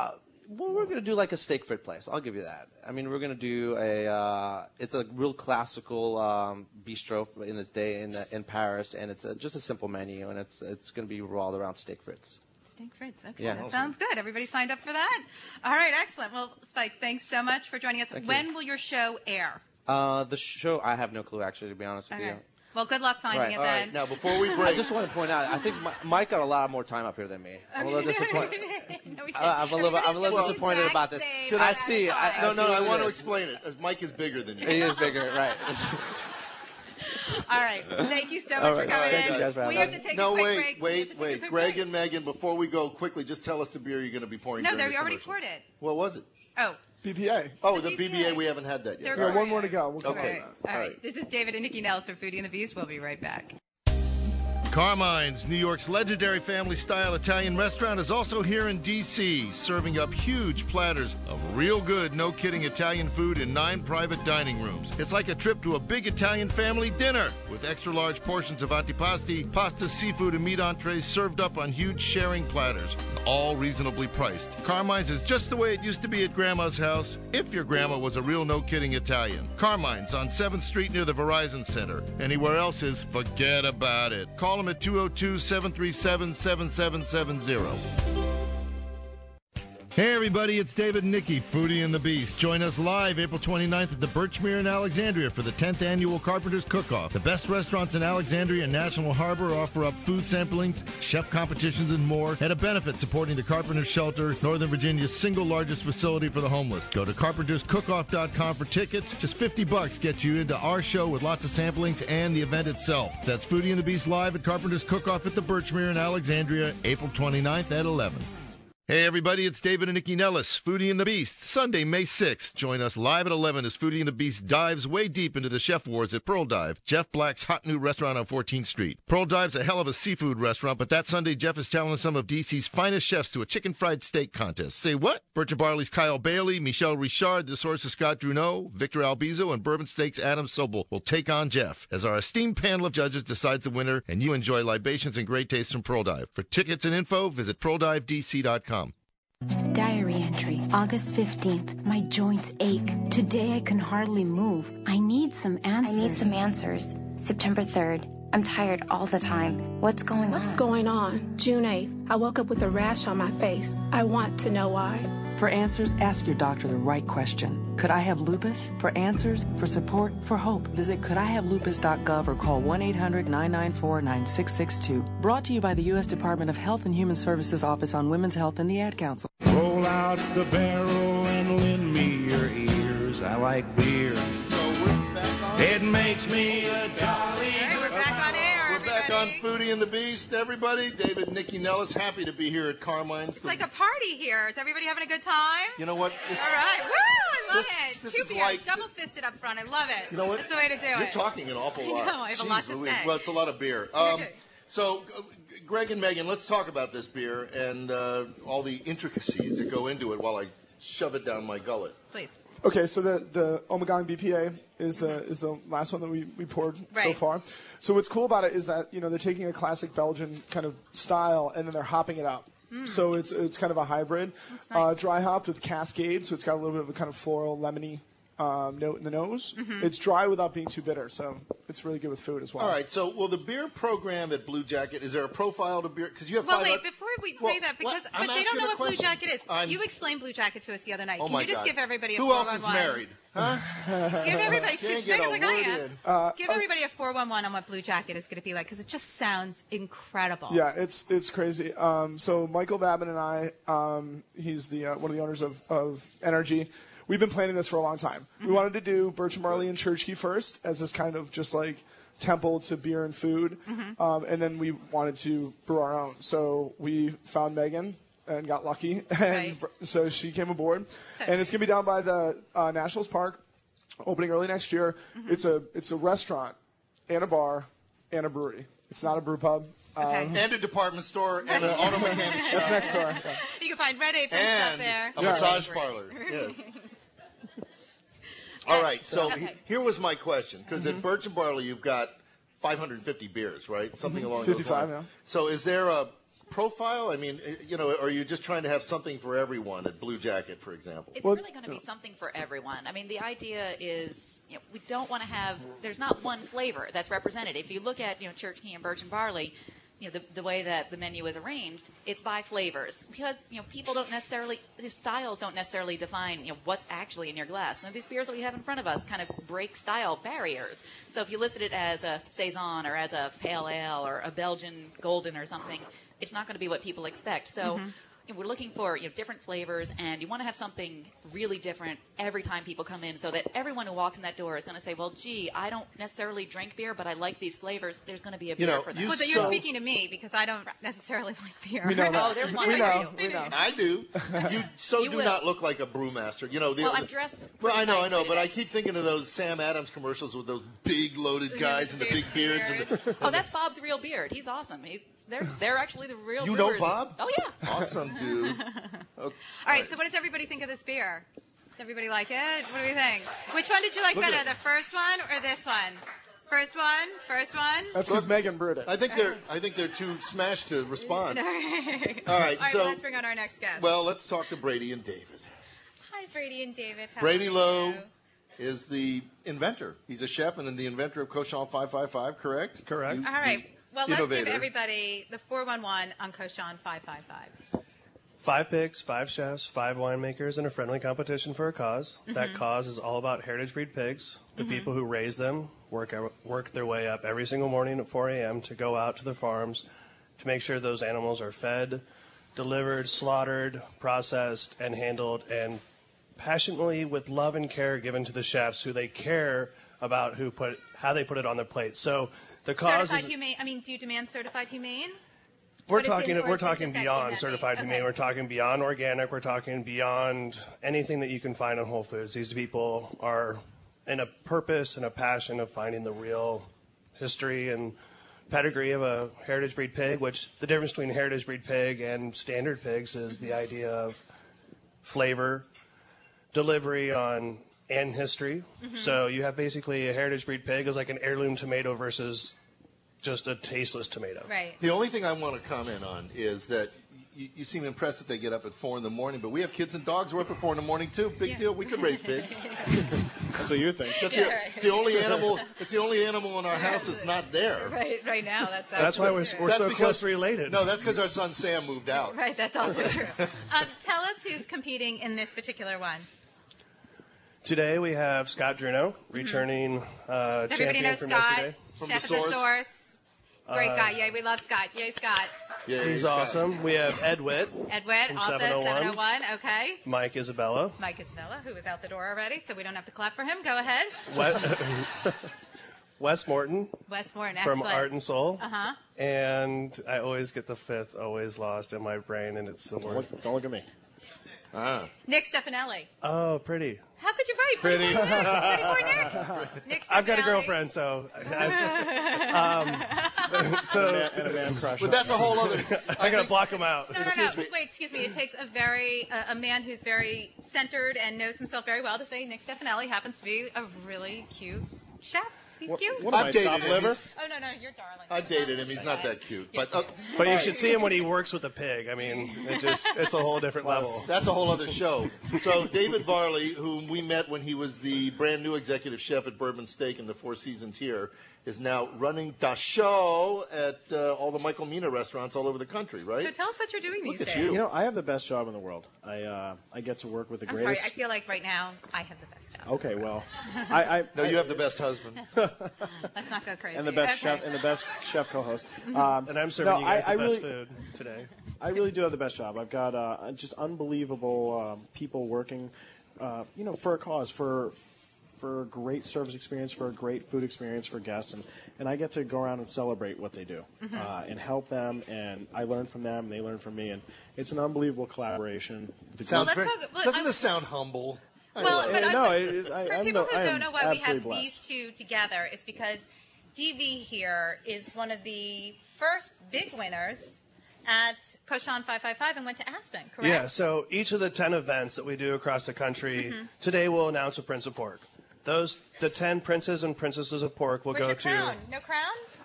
Well, we're gonna do like a steak frit place. I'll give you that. I mean, we're gonna do a. Uh, it's a real classical um, bistro in its day in in Paris, and it's a, just a simple menu, and it's it's gonna be all around steak frits. Steak Fritz. Okay, Yeah. that Awesome. sounds good. Everybody signed up for that? All right, excellent. Well, Spike, thanks so much for joining us. Thank you. When will your show air? Uh, the show, I have no clue actually, to be honest with Okay. you. Well, good luck finding Right. it All then. right. Now, before we break, I just want to point out, I think Mi- Mike got a lot more time up here than me. I'm a little disappointed. I- I'm a little, I'm a little disappointed about this. Could I see. I, I no, see no, what I it want to is. explain it. Uh, Mike is bigger than you. He is bigger, right? All right. Thank you so much All for right. coming Thank in. you guys for we having have me. to take no, a quick wait, break. We have wait, to take wait. a quick Greg break. and Megan, before we go, quickly, just tell us the beer you're going to be pouring. No, during they the already commercial. poured it. What was it? Oh. B P A. Oh, the B B A. We haven't had that yet. They're Yeah, one more to go. We'll come Okay. back to that. All right. This is David and Nikki Nellis for Foodie and the Beast. We'll be right back. Carmine's, New York's legendary family-style Italian restaurant, is also here in D C, serving up huge platters of real good, no-kidding Italian food in nine private dining rooms. It's like a trip to a big Italian family dinner, with extra-large portions of antipasti, pasta, seafood, and meat entrees served up on huge sharing platters, and all reasonably priced. Carmine's is just the way it used to be at Grandma's house, if your grandma was a real no-kidding Italian. Carmine's on seventh Street near the Verizon Center. Anywhere else is forget about it. Call them at two oh two, seven three seven, seven seven seven zero. Hey everybody, it's David and Nikki, Foodie and the Beast. Join us live April twenty-ninth at the Birchmere in Alexandria for the tenth Annual Carpenters Cook-Off. The best restaurants in Alexandria and National Harbor offer up food samplings, chef competitions, and more at a benefit supporting the Carpenters Shelter, Northern Virginia's single largest facility for the homeless. Go to carpenters cook off dot com for tickets. Just fifty bucks gets you into our show with lots of samplings and the event itself. That's Foodie and the Beast live at Carpenters Cook-Off at the Birchmere in Alexandria, April twenty-ninth at eleven. Hey everybody, it's David and Nikki Nellis, Foodie and the Beast, Sunday, May sixth. Join us live at eleven as Foodie and the Beast dives way deep into the chef wars at Pearl Dive, Jeff Black's hot new restaurant on fourteenth Street. Pearl Dive's a hell of a seafood restaurant, but that Sunday Jeff is challenging some of D C's finest chefs to a chicken fried steak contest. Say what? Birch and Barley's Kyle Bailey, Michelle Richard, The Source's Scott Druneau, Victor Albizo, and Bourbon Steak's Adam Sobel will take on Jeff as our esteemed panel of judges decides the winner, and you enjoy libations and great taste from Pearl Dive. For tickets and info, visit pearl dive d c dot com. Diary entry, August fifteenth. My joints ache. Today I can hardly move. I need some answers. I need some answers. September third. I'm tired all the time. What's going on? What's going on? June eighth. I woke up with a rash on my face. I want to know why. For answers, ask your doctor the right question. Could I have lupus? For answers, for support, for hope, visit could I have lupus dot gov or call one eight hundred, nine nine four, nine six six two. Brought to you by the U S Department of Health and Human Services Office on Women's Health and the Ad Council. Roll out the barrel and lend me your ears. I like beer. It makes me a jolly. Hey, we're back on air. We're back on Foodie and the Beast, everybody. David and Nikki Nellis, happy to be here at Carmine's. It's like a party here. Is everybody having a good time? You know what? This, All right. Woo! I love This- it. this Two is beers, like- double fisted up front. I love it. You know what? That's the way to do You're it. talking an awful lot. I know. I have a Jeez lot to Louise. say. Well, it's a lot of beer. Um, so, uh, Greg and Megan, let's talk about this beer and uh, all the intricacies that go into it while I shove it down my gullet. Please. Okay, so the the Omegang B P A is the is the last one that we, we poured so Right. far. So what's cool about it is that you know they're taking a classic Belgian kind of style and then they're hopping it up. Mm. So it's it's kind of a hybrid, uh, dry hopped with Cascade. So it's got a little bit of a kind of floral, lemony um, note in the nose. Mhm. It's dry without being too bitter, so it's really good with food as well. All right, so, well, the beer program at Blue Jacket, is there a profile to beer? Because you have Well, five wait, oth- before we Well, say that, because what? I'm but they don't asking know a what Blue question. Jacket is. I'm- You explained Blue Jacket to us the other night. Oh, Can my you just God. give everybody a Who four else one is one? married? Huh? Give everybody, Can't she's get big a like I word am. in. Uh, Give everybody a four one one on what Blue Jacket is going to be like, because it just sounds incredible. Yeah, it's it's crazy. Um, so Michael Babin and I, um, he's the uh, one of the owners of, of Energy. We've been planning this for a long time. Mm-hmm. We wanted to do Birch and Barley and Church Key first as this kind of just like temple to beer and food, Mm-hmm. um, and then we wanted to brew our own. So we found Megan and got lucky, and Right. so she came aboard. So and it's gonna be down by the uh, Nationals Park, opening early next year. Mm-hmm. It's a it's a restaurant and a bar and a brewery. It's not a brew pub. Okay. Um, And a department store and an auto mechanic shop. That's next door. Yeah. You can find Red Apron And stuff there. a massage parlor. Yes. All right, so Okay. he- here was my question, because Mm-hmm. at Birch and Barley you've got five hundred fifty beers, right? Something Mhm. along fifty-five, those lines. yeah. So is there a profile? I mean, uh, you know, or are you just trying to have something for everyone at Blue Jacket, for example? It's really going to be something for everyone. I mean, the idea is, you know, we don't want to have, there's not one flavor that's represented. If you look at, you know, Church Key and Birch and Barley, you know, the, the way that the menu is arranged, it's by flavors. Because, you know, people don't necessarily, the styles don't necessarily define, you know, what's actually in your glass. Now, these beers that we have in front of us kind of break style barriers. So if you listed it as a Saison or as a Pale Ale or a Belgian Golden or something, it's not going to be what people expect. So Mm-hmm. you know, we're looking for, you know, different flavors, and you want to have something really different every time people come in so that everyone who walks in that door is going to say, well, gee, I don't necessarily drink beer, but I like these flavors. There's going to be a You beer know, for them. you Well, so you're speaking to me because I don't necessarily like beer. We know that. Oh, there's one We for know, you. we know. I do. You so You do will. not look like a brewmaster. You know, the, Well, I'm dressed Well, I pretty know, nice I know, for but I today. keep thinking of those Sam Adams commercials with those big loaded guys and the big beards. And the, Oh, that's Bob's real beard. He's awesome. He, they're, they're actually the real You know brewers. Bob? Oh, yeah. Awesome, dude. Okay. All right, so what does everybody think of this beer? Does everybody like it? What do we think? Which one did you like Look better, at- the first one or this one? First one? First one? That's because Megan brewed it. I think they're I think they're too smashed to respond. All right, All right, so- well, let's bring on our next guest. Well, let's talk to Brady and David. Hi, Brady and David. How Brady are Lowe you? is the inventor. He's a chef and then the inventor of Cochon five five five, correct? Correct. All right. Well, let's Innovator. give everybody the four one one on Cochon five five five. Five pigs, five chefs, five winemakers, and a friendly competition for a cause. That Mhm. cause is all about heritage breed pigs. The Mhm. people who raise them work work their way up every single morning at four a.m. to go out to the farms to make sure those animals are fed, delivered, slaughtered, processed, and handled, and passionately with love and care given to the chefs who they care about who put how they put it on their plate. So the cause Certified is, humane. I mean, do you demand certified humane? We're But it's talking. in- or We're is it talking just that in beyond that certified vein? humane. Okay. We're talking beyond organic. We're talking beyond anything that you can find on Whole Foods. These people are in a purpose and a passion of finding the real history and pedigree of a heritage breed pig. Which the difference between heritage breed pig and standard pigs is the idea of flavor, delivery on, and history. Mhm. So you have basically a heritage breed pig is like an heirloom tomato versus just a tasteless tomato. Right. The only thing I want to comment on is that you, you seem impressed that they get up at four in the morning, but we have kids and dogs who are up at four in the morning too. Big deal. We could raise pigs. That's what you think. That's Yeah, the, right. it's the only animal. It's the only animal in our house that's not there. Right, right now. That's That's why we're, absolutely we're true. so close related. No, that's because our son Sam moved out. Right, that's also true. Um, tell us who's competing in this particular one. Today we have Scott Druno, returning uh, Does everybody champion know from Scott? yesterday. Chef at the Source. Great Uh, guy. Yay, we love Scott. Yay, Scott. He's awesome. We have Ed Witt, Ed Witt, From also seven oh one. seven oh one. Okay. Mike Isabella, Mike Isabella, who is out the door already, so we don't have to clap for him. Go ahead. Wes, Wes Morton Wes Morton, from excellent. Art and Soul, Uh-huh. and I always get the fifth always lost in my brain, and it's the worst. Don't look at me. Ah. Nick Stefanelli. Oh, pretty. How could you write? Pretty. Pretty boy Nick. Pretty boy Nick. Nick I've got a Stefanelli. girlfriend, so. I, um, so And a man- and a man crush. But that's a whole other. I gotta block him out. No, no, no. Wait, excuse me. It takes a very uh, a man who's very centered and knows himself very well to say Nick Stefanelli happens to be a really cute chef. He's What- cute. what am I've I, dated chopped him. liver? He's- Oh no, no, you're darling. I've dated him. He's not that cute. But uh, But you all should right. see him when he works with a pig. I mean, it just it's a whole different level. That's a whole other show. So David Varley, whom we met when he was the brand new executive chef at Bourbon Steak in the Four Seasons here, is now running the show at uh, all the Michael Mina restaurants all over the country, right? So tell us what you're doing Look these at days. you. You know, I have the best job in the world. I uh, I get to work with the I'm sorry. greatest. I feel like right now I have the best job. Okay, well, I, I No, I- you have the best husband. Let's not go crazy. and the best okay. chef and the best chef co-host. Mhm. Um, And I'm serving no, you guys I, the I best really, food today. I really do have the best job. I've got uh, just unbelievable um, people working, uh, you know, for a cause, for for a great service experience, for a great food experience for guests, and, and I get to go around and celebrate what they do Mhm. uh, and help them, and I learn from them, and they learn from me, and it's an unbelievable collaboration. The Sounds let's very- talk- well, doesn't I'm- this sound humble? I Well, love it. but I- no, but it, it, I, For I'm people no, who I don't am know why we have absolutely these blessed. two together is because D V here is one of the first big winners at Cochon five five five and went to Aspen, correct? Yeah, so each of the ten events that we do across the country, Mhm. today we'll announce a Prince of Pork. Those, the ten princes and princesses of pork will Where's go your to. crown? No crown?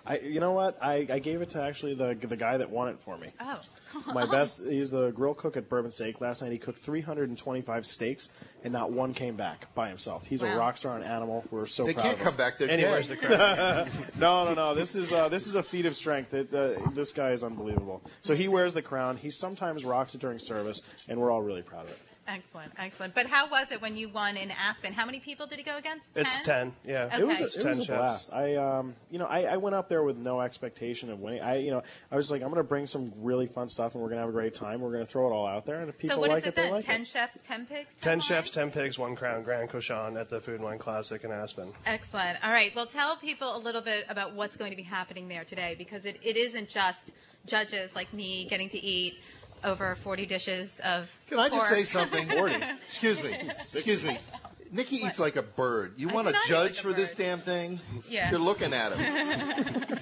I, you know what? I, I gave it to actually the the guy that won it for me. Oh. My best. He's the grill cook at Bourbon Steak. Last night he cooked three hundred twenty-five steaks, and not one came back by himself. He's Wow. a rock star, an animal. We're so They proud can't of him. come back, they're And he dead. wears the crown. no, no, no. This is uh, this is a feat of strength. It, uh, this guy is unbelievable. So he wears the crown. He sometimes rocks it during service, and we're all really proud of it. Excellent, excellent. But how was it when you won in Aspen? How many people did he go against? It's ten, yeah. Okay. It was a, It's it ten was a chefs. blast. I um you know I, I went up there with no expectation of winning. I you know I was like I'm going to bring some really fun stuff and we're going to have a great time. We're going to throw it all out there and if people so what like is it, it they then? like ten it. chefs, ten pigs? Ten chefs, ten pigs, one crown, Grand Cochon at the Food and Wine Classic in Aspen. Excellent. All right. Well, tell people a little bit about what's going to be happening there today, because it, it isn't just judges like me getting to eat over forty dishes of Can I just pork. say something? Excuse me. Excuse me. Nikki eats like a bird. You I want do a not eat judge like a for this damn thing? Yeah. You're looking at him.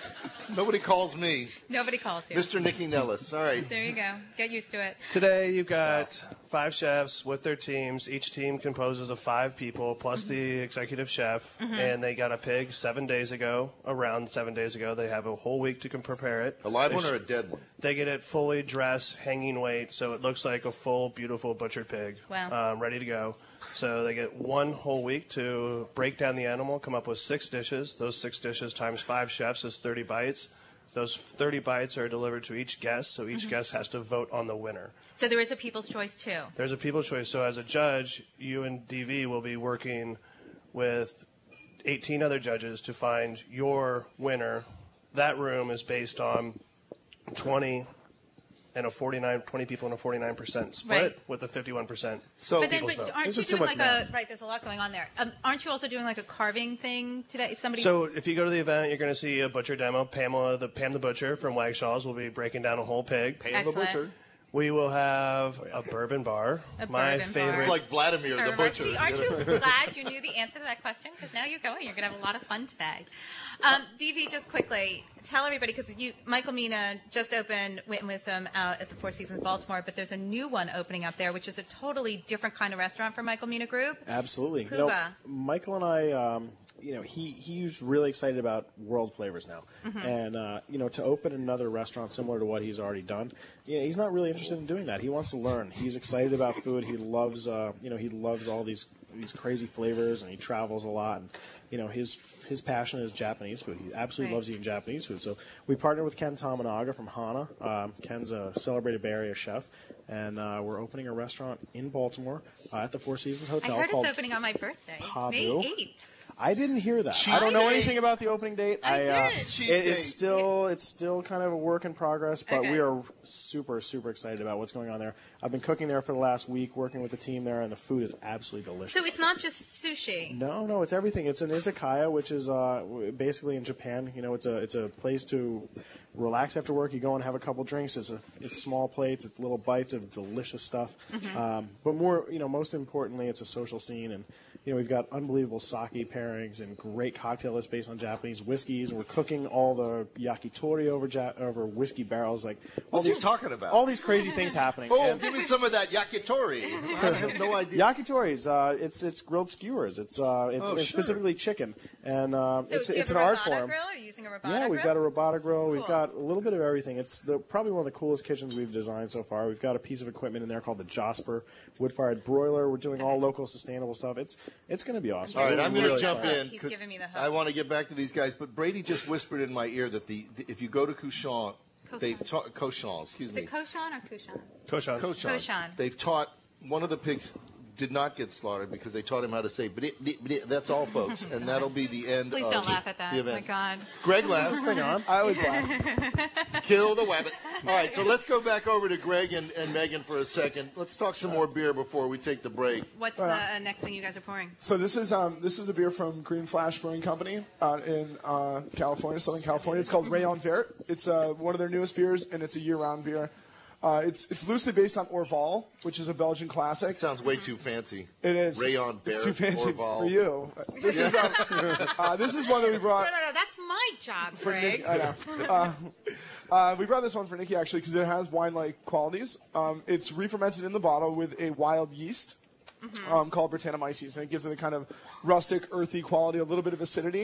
Nobody calls me. Nobody calls you. Mister Nikki Nellis. All right. There you go. Get used to it. Today you've got five chefs with their teams. Each team composes of five people plus the executive chef, Mhm. and they got a pig seven days ago. Around seven days ago, they have a whole week to com- prepare it. A live They one or sh- a dead one? They get it fully dressed, hanging weight, so it looks like a full, beautiful butchered pig, Wow. um, ready to go. So they get one whole week to break down the animal, come up with six dishes. Those six dishes times five chefs is thirty bites. Those thirty bites are delivered to each guest, so each Mhm. guest has to vote on the winner. So there is a people's choice too. There's a people's choice. So as a judge, you and D V will be working with eighteen other judges to find your winner. That room is based on twenty and a forty-nine, twenty people and a forty-nine percent split Right. with a fifty-one percent. but then, but aren't you doing like a right? There's a lot going on there. Um, aren't you also doing like a carving thing today? Somebody. So if you go to the event, you're going to see a butcher demo. Pamela, the Pam the Butcher from Wagshaw's will be breaking down a whole pig. Pam the Excellent. Butcher. We will have a bourbon bar. A My bourbon favorite. bar. It's like Vladimir the Or, Butcher. see, aren't you glad you knew the answer to that question? Because now you're going. You're going to have a lot of fun today. Um, D V, just quickly, tell everybody, because you, Michael Mina just opened Wit and Wisdom out at the Four Seasons Baltimore, but there's a new one opening up there, which is a totally different kind of restaurant for Michael Mina Group. Absolutely. You Cuba. know, Michael and I, um, you know, he he's really excited about world flavors now, Mhm. and uh, you know, to open another restaurant similar to what he's already done, you know, he's not really interested in doing that. He wants to learn. He's excited about food. He loves, uh, you know, he loves all these these crazy flavors, and he travels a lot. And you know, his his passion is Japanese food. He absolutely Right. loves eating Japanese food. So we partnered with Ken Tamanaga from Hana. Um, Ken's a celebrated Bay Area chef, and uh, we're opening a restaurant in Baltimore uh, at the Four Seasons I Hotel heard called it's opening on my birthday, Pavu. May eighth. I didn't hear that. Cheat I don't know day. anything about the opening date. I uh, did. Cheat it is day. still it's still kind of a work in progress, but Okay. we are super super excited about what's going on there. I've been cooking there for the last week, working with the team there, and the food is absolutely delicious. So it's not just sushi. No, no, it's everything. It's an izakaya, which is uh, w- basically in Japan. You know, it's a it's a place to relax after work. You go and have a couple drinks. It's a, it's small plates. It's little bites of delicious stuff. Mhm. Um, but more, you know, most importantly, it's a social scene, and you know, we've got unbelievable sake pairings and great cocktail lists based on Japanese whiskeys, and we're cooking all the yakitori over ja- over whiskey barrels. Like all What's he these talking about? All these crazy things happening. Oh, And- give me some of that yakitori. I have no idea. Yakitori's, uh, it's it's grilled skewers. It's uh, it's, Oh, it's sure. specifically chicken, and uh, So it's do you it's have an a art Robata form. grill? Are you using a Robata Yeah, we've grill? got a Robata grill. We've Cool. got a little bit of everything. It's the, probably one of the coolest kitchens we've designed so far. We've got a piece of equipment in there called the Josper wood-fired broiler. We're doing all local, sustainable stuff. It's it's going to be awesome. All right, We're I'm going to really jump excited. in. He's 'cause giving me the hook. I want to get back to these guys, but Brady just whispered in my ear that the, the if you go to Couchon, they've taught Cochon, excuse Is me, it Koshan or Kushan? Koshan. Cochon. Koshan. They've taught one of the pigs did not get slaughtered because they taught him how to say "blit, blit, blit." That's all, folks, and that'll be the end. Please of don't laugh at that. The Oh my event. God. Greg Is laughs. this thing on? I always laugh. Kill the rabbit. All right, so let's go back over to Greg and, and Megan for a second. Let's talk some more beer before we take the break. What's Uh, the uh, next thing you guys are pouring? So this is um, this is a beer from Green Flash Brewing Company out in uh, California, Southern California. It's called Rayon Vert. It's uh, one of their newest beers, and it's a year-round beer. Uh, it's it's loosely based on Orval, which is a Belgian classic. Sounds way too fancy. It is. Rayon It's Vert, too fancy Orval. for you. This is um, uh, this is one that we No, brought no, no. That's my job, for Greg. Nick. I know. Uh, uh, we brought this one for Nikki actually because it has wine-like qualities. Um, it's re-fermented in the bottle with a wild yeast um, called Brettanomyces, and it gives it a kind of rustic, earthy quality, a little bit of acidity.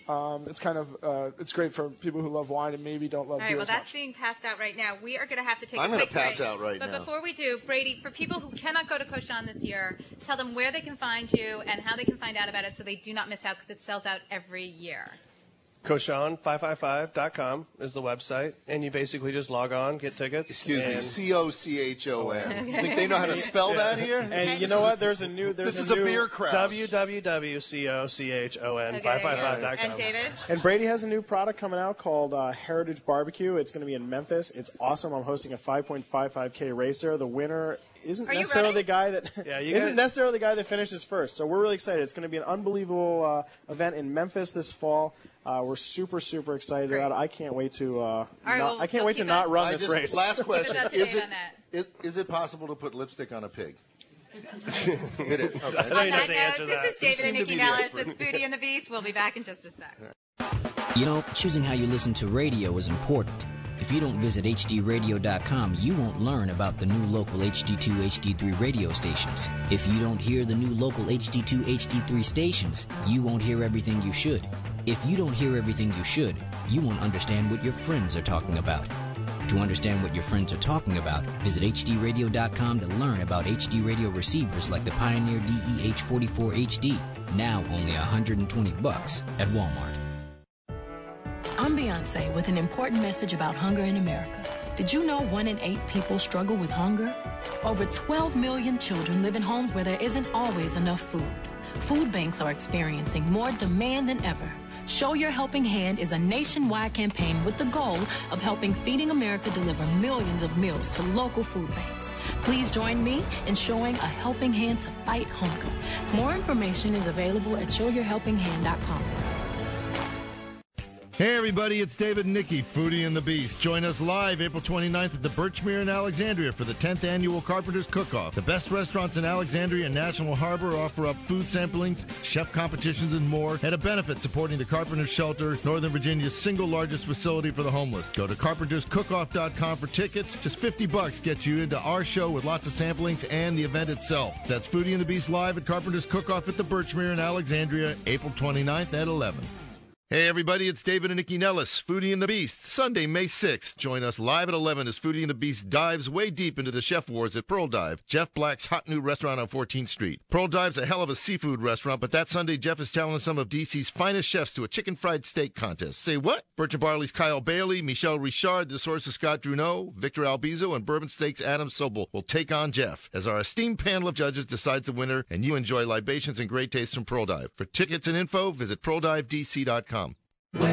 Um, it's kind of uh, it's great for people who love wine and maybe don't love All right, beer well, as that's much. being passed out right now. We are going to have to take I'm a gonna quick break. pass out right but now. But before we do, Brady, for people who cannot go to Koshan this year, tell them where they can find you and how they can find out about it so they do not miss out because it sells out every year. Koshan five five five dot com is the website, and you basically just log on, get tickets. Excuse me, and C O C H O N. Okay. You think they know how to spell that here? And you know what? There's a new. There's This a is a new, beer crowd. w w w dot cochon Okay. five five five dot com. And David? And Brady has a new product coming out called uh, Heritage Barbecue. It's going to be in Memphis. It's awesome. I'm hosting a five point five five K race there. The winner isn't Are you necessarily running? the guy that Yeah, you isn't guys- necessarily the guy that finishes first. So we're really excited. It's going to be an unbelievable uh, event in Memphis this fall. Uh, we're super super excited Great. about it. I can't wait to. Uh, right, not, well, I can't so wait to keep not us- run I this just- race. Last question: up to date Is it on that. is, is it possible to put lipstick on a pig? It is. Okay. I On don't even that have to answer note, this that. is David seem and to Nikki be the Nellis expert. with Foodie and the Beast. We'll be back in just a sec. You know, choosing how you listen to radio is important. If you don't visit H D radio dot com, you won't learn about the new local H D two, H D three radio stations. If you don't hear the new local H D two, H D three stations, you won't hear everything you should. If you don't hear everything you should, you won't understand what your friends are talking about. To understand what your friends are talking about, visit H D radio dot com to learn about H D radio receivers like the Pioneer D E H forty-four H D, now only one hundred twenty bucks at Walmart. I'm Beyonce with an important message about hunger in America. Did you know one in eight people struggle with hunger? Over twelve million children live in homes where there isn't always enough food. Food banks are experiencing more demand than ever. Show Your Helping Hand is a nationwide campaign with the goal of helping Feeding America deliver millions of meals to local food banks. Please join me in showing a helping hand to fight hunger. More information is available at show your helping hand dot com. Hey everybody, it's David and Nikki, Foodie and the Beast. Join us live April twenty-ninth at the Birchmere in Alexandria for the tenth Annual Carpenters Cook-Off. The best restaurants in Alexandria and National Harbor offer up food samplings, chef competitions, and more at a benefit supporting the Carpenters Shelter, Northern Virginia's single largest facility for the homeless. Go to carpenters cook off dot com for tickets. Just fifty bucks gets you into our show with lots of samplings and the event itself. That's Foodie and the Beast live at Carpenters Cook-Off at the Birchmere in Alexandria, April twenty-ninth at eleven. Hey everybody, it's David and Nikki Nellis, Foodie and the Beast, Sunday, May sixth. Join us live at eleven as Foodie and the Beast dives way deep into the chef wars at Pearl Dive, Jeff Black's hot new restaurant on fourteenth Street. Pearl Dive's a hell of a seafood restaurant, but that Sunday Jeff is challenging some of D C's finest chefs to a chicken fried steak contest. Say what? Birch and Barley's Kyle Bailey, Michelle Richard, The Source's Scott Druneau, Victor Albizo, and Bourbon Steak's Adam Sobel will take on Jeff as our esteemed panel of judges decides the winner, and you enjoy libations and great taste from Pearl Dive. For tickets and info, visit pearl dive d c dot com. Look,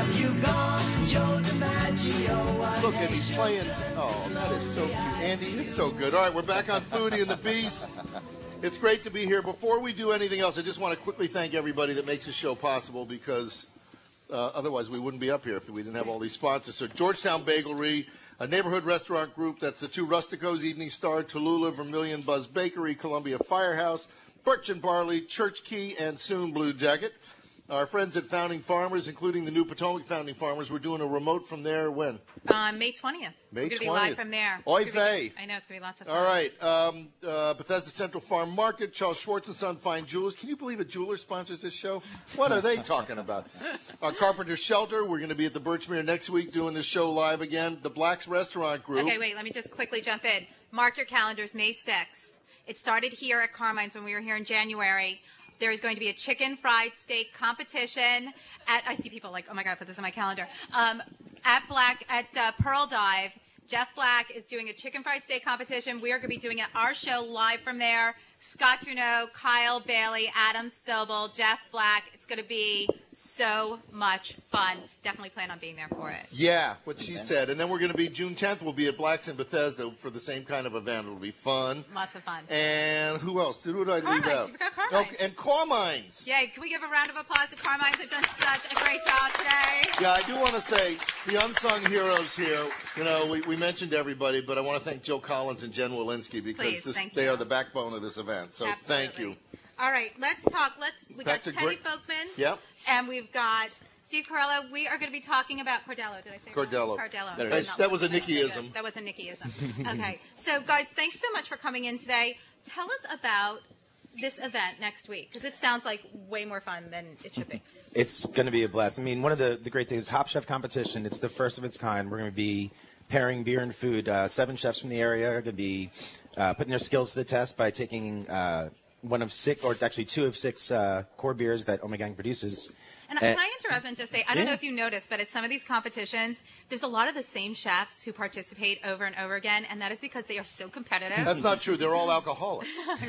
and he's playing. Oh, that is so cute. Andy, you're so good. All right, we're back on Foodie and the Beast. It's great to be here. Before we do anything else, I just want to quickly thank everybody that makes this show possible because uh, otherwise we wouldn't be up here if we didn't have all these sponsors. So Georgetown Bagelry, a neighborhood restaurant group, that's the two Rusticos, Evening Star, Tallulah, Vermilion Buzz Bakery, Columbia Firehouse, Birch and Barley, Church Key, and soon Blue Jacket. Our friends at Founding Farmers, including the new Potomac Founding Farmers, we're doing a remote from there when? On May twentieth. May We're going to be twentieth. live from there. Oy It's gonna be- vey. I know, it's going to be lots of fun. All right. Um, uh, Bethesda Central Farm Market, Charles Schwartz and Son Fine Jewelers. Can you believe a jeweler sponsors this show? What are they talking about? Our Carpenter Shelter. We're going to be at the Birchmere next week doing this show live again. The Black's Restaurant Group. Okay, wait, let me just quickly jump in. Mark your calendars, May sixth. It started here at Carmine's when we were here in January. There is going to be a chicken fried steak competition at, I see people like, oh my God, I put this on my calendar. Um, at Black, at uh, Pearl Dive, Jeff Black is doing a chicken fried steak competition. We are going to be doing our show live from there. Scott Druneau, Kyle Bailey, Adam Sobel, Jeff Black. It's going to be so much fun. Definitely plan on being there for it. Yeah, what she said. And then we're going to be June tenth. We'll be at Black's in Bethesda for the same kind of event. It'll be fun. Lots of fun. And who else? Who did I leave Carmine's. out? You forgot Carmine's. Okay, and Carmine's. Yeah, can we give a round of applause to Carmine's? They've done such a great job today. Yeah, I do want to say the unsung heroes here. You know, we, we mentioned everybody, but I want to thank Joe Collins and Jen Walensky because Please, this, thank they you. are the backbone of this event. So Absolutely. thank you. All right, let's talk. Let's. We Back got to Teddy Gre- Folkman. Yep. And we've got Steve Carella. We are going to be talking about Cordello. Did I say Cordello. Wrong? Cordello. That Sorry, is- not that was a Did I say Nickyism. good? That was a Nickyism. Okay. So, guys, thanks so much for coming in today. Tell us about this event next week? Because it sounds like way more fun than it should be. It's going to be a blast. I mean, one of the, the great things is Hop Chef competition. It's the first of its kind. We're going to be pairing beer and food. Uh, seven chefs from the area are going to be uh, putting their skills to the test by taking uh, one of six, or actually two of six uh, core beers that Ommegang produces. And can I interrupt and just say, I don't Yeah. know if you noticed, but at some of these competitions, there's a lot of the same chefs who participate over and over again, and that is because they are so competitive. That's not true. They're all alcoholics.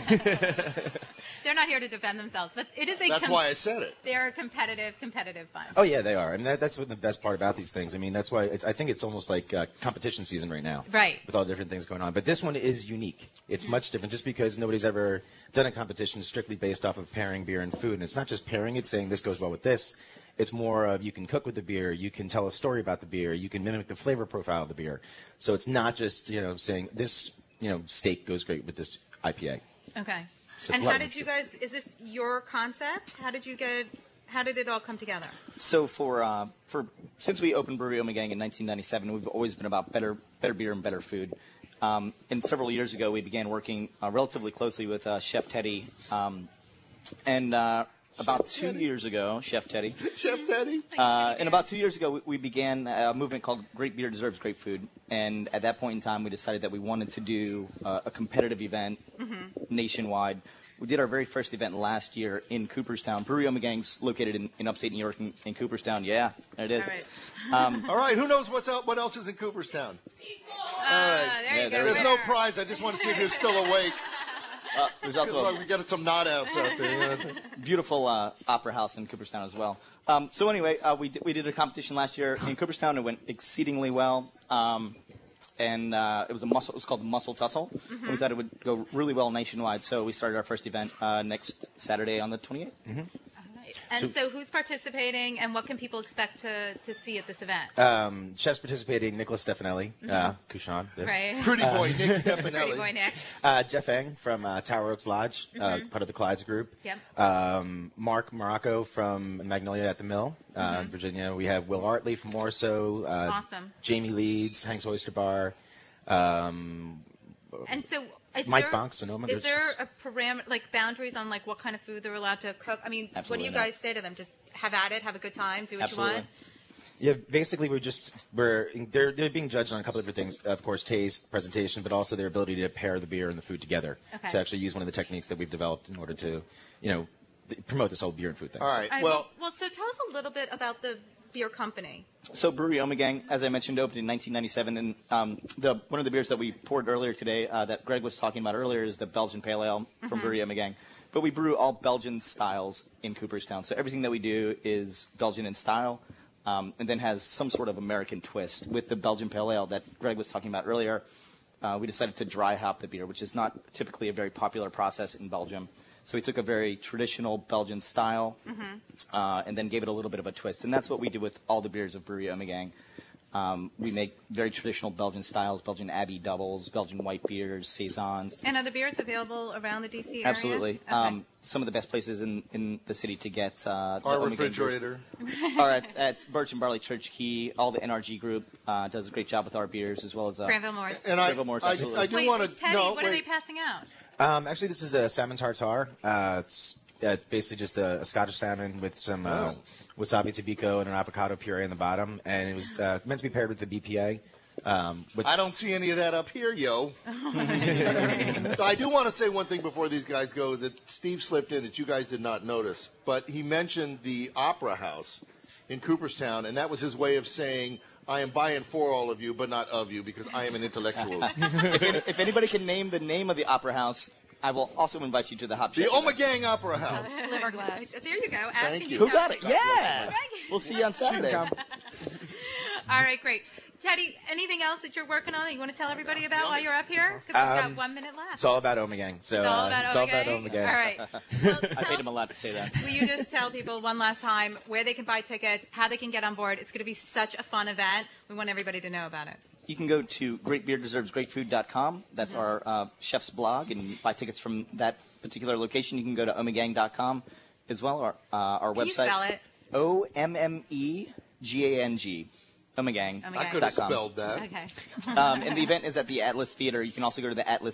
They're not here to defend themselves, but it is a. That's why I said it. They're a competitive, competitive bunch. Oh yeah, they are, and that, that's what the best part about these things. I mean, that's why it's, I think it's almost like uh, competition season right now, Right. With all the different things going on. But this one is unique. It's much different, just because nobody's ever done a competition strictly based off of pairing beer and food. And it's not just pairing; it's saying this goes well with this. It's more of you can cook with the beer, you can tell a story about the beer, you can mimic the flavor profile of the beer. So it's not just you know saying this you know steak goes great with this I P A. Okay. So it's And a lot how of did you guys? Is this your concept? How did you get? How did it all come together? So for uh, for since we opened Brewery Ommegang in nineteen ninety-seven, we've always been about better better beer and better food. Um, and several years ago, we began working uh, relatively closely with uh, Chef Teddy. Um, and uh, about two Teddy. years ago, Chef Teddy. Chef Teddy. Uh, and about two years ago, we, we began a movement called Great Beer Deserves Great Food. And at that point in time, we decided that we wanted to do uh, a competitive event nationwide. We did our very first event last year in Cooperstown. Brewery Ommegang's located in, in upstate New York in, in Cooperstown. Yeah, there it is. All right. Um, All right, who knows what's out, what else is in Cooperstown? All right. there you go. There's no prize. I just want to see if you're still awake. Uh, there's also Good a luck. We got some nod outs out there. You know? beautiful uh, opera house in Cooperstown as well. Um, so anyway, uh, we, did, we did a competition last year in Cooperstown. It went exceedingly well. Um, and uh, it was a muscle. It was called the Muscle Tussle. Mhm. And we thought it would go really well nationwide. So we started our first event uh, next Saturday on the twenty-eighth. Mm-hmm. And So- so, who's participating, and what can people expect to, to see at this event? Um, chefs participating: Nicholas Stefanelli, uh, Mhm. Kushan, this. Right. Pretty boy, Nick Stefanelli. Pretty boy Nick. Uh, Jeff Eng from uh, Tower Oaks Lodge, uh, Mhm. part of the Clydes group. Yep. Um, Mark Morocco from Magnolia at the Mill, uh, Mhm. Virginia. We have Will Artley from Orso. Uh, Awesome. Jamie Leeds, Hank's Oyster Bar. Um, And so, is Mike there, Bonk, Sonoma. is There's- there a parameter, like boundaries on like what kind of food they're allowed to cook? I mean, Absolutely what do you not. guys say to them? Just have at it, have a good time, do what Absolutely. you want. Yeah, basically we're just we're they're they're being judged on a couple of different things. Of course, taste, presentation, but also their ability to pair the beer and the food together. Okay. To actually use one of the techniques that we've developed in order to, you know, th- promote this whole beer and food thing. All right. All right, Well, well, so tell us a little bit about the beer company. So Brewery Ommegang, as I mentioned, opened in nineteen ninety-seven, and um, the one of the beers that we poured earlier today, uh, that Greg was talking about earlier, is the Belgian Pale Ale from Mhm. Brewery Ommegang. But we brew all Belgian styles in Cooperstown, so everything that we do is Belgian in style, um, and then has some sort of American twist. With the Belgian Pale Ale that Greg was talking about earlier, uh, we decided to dry hop the beer, which is not typically a very popular process in Belgium. So we took a very traditional Belgian style, Mm-hmm. uh, and then gave it a little bit of a twist. And that's what we do with all the beers of Brewery Ommegang. Um, we make very traditional Belgian styles, Belgian Abbey doubles, Belgian white beers, saisons. And are the beers available around the D C area? Absolutely. Okay. Um, some of the best places in, in the city to get uh, the Our Ommegang beers refrigerator. are at, at Birch and Barley Church Key. All the N R G group uh, does a great job with our beers, as well as uh, Granville Morris. And I- Granville Morris, I- absolutely. I do Wait, wanna- Teddy, no, what are they wait. passing out? Um, actually, this is a salmon tartare. Uh, it's uh, basically just a, a Scottish salmon with some uh, Oh. wasabi tobiko and an avocado puree in the bottom, and it was uh, meant to be paired with the B P A. Um, with I don't see any of that up here, yo. I do want to say one thing before these guys go that Steve slipped in that you guys did not notice, but he mentioned the Opera House in Cooperstown, and that was his way of saying, I am buying for all of you, but not of you, because I am an intellectual. if, any, if anybody can name the name of the opera house, I will also invite you to the Hop The Chef. Ommegang Opera House. Liver glass. There you go. Asking you. Who yourself- got it? Yeah! We'll see you on Saturday. All right, great. Teddy, anything else that you're working on that you want to tell everybody about while you're up here? Because we've got Um, one minute left. It's all about Ommegang. So It's all uh, about it's all about Ommegang? Ommegang. All right. I paid him a lot to say that. Will you just tell people one last time where they can buy tickets, how they can get on board? It's going to be such a fun event. We want everybody to know about it. You can go to great beer deserves great food dot com. That's Mm-hmm. our uh, chef's blog, and buy tickets from that particular location. You can go to ommegang dot com as well, our, uh, our Can website. you spell it? O M M E G A N G. Ommegang. Ommegang. I could have spelled that. Okay. Um, and the event is at the Atlas Theater. You can also go to the Atlas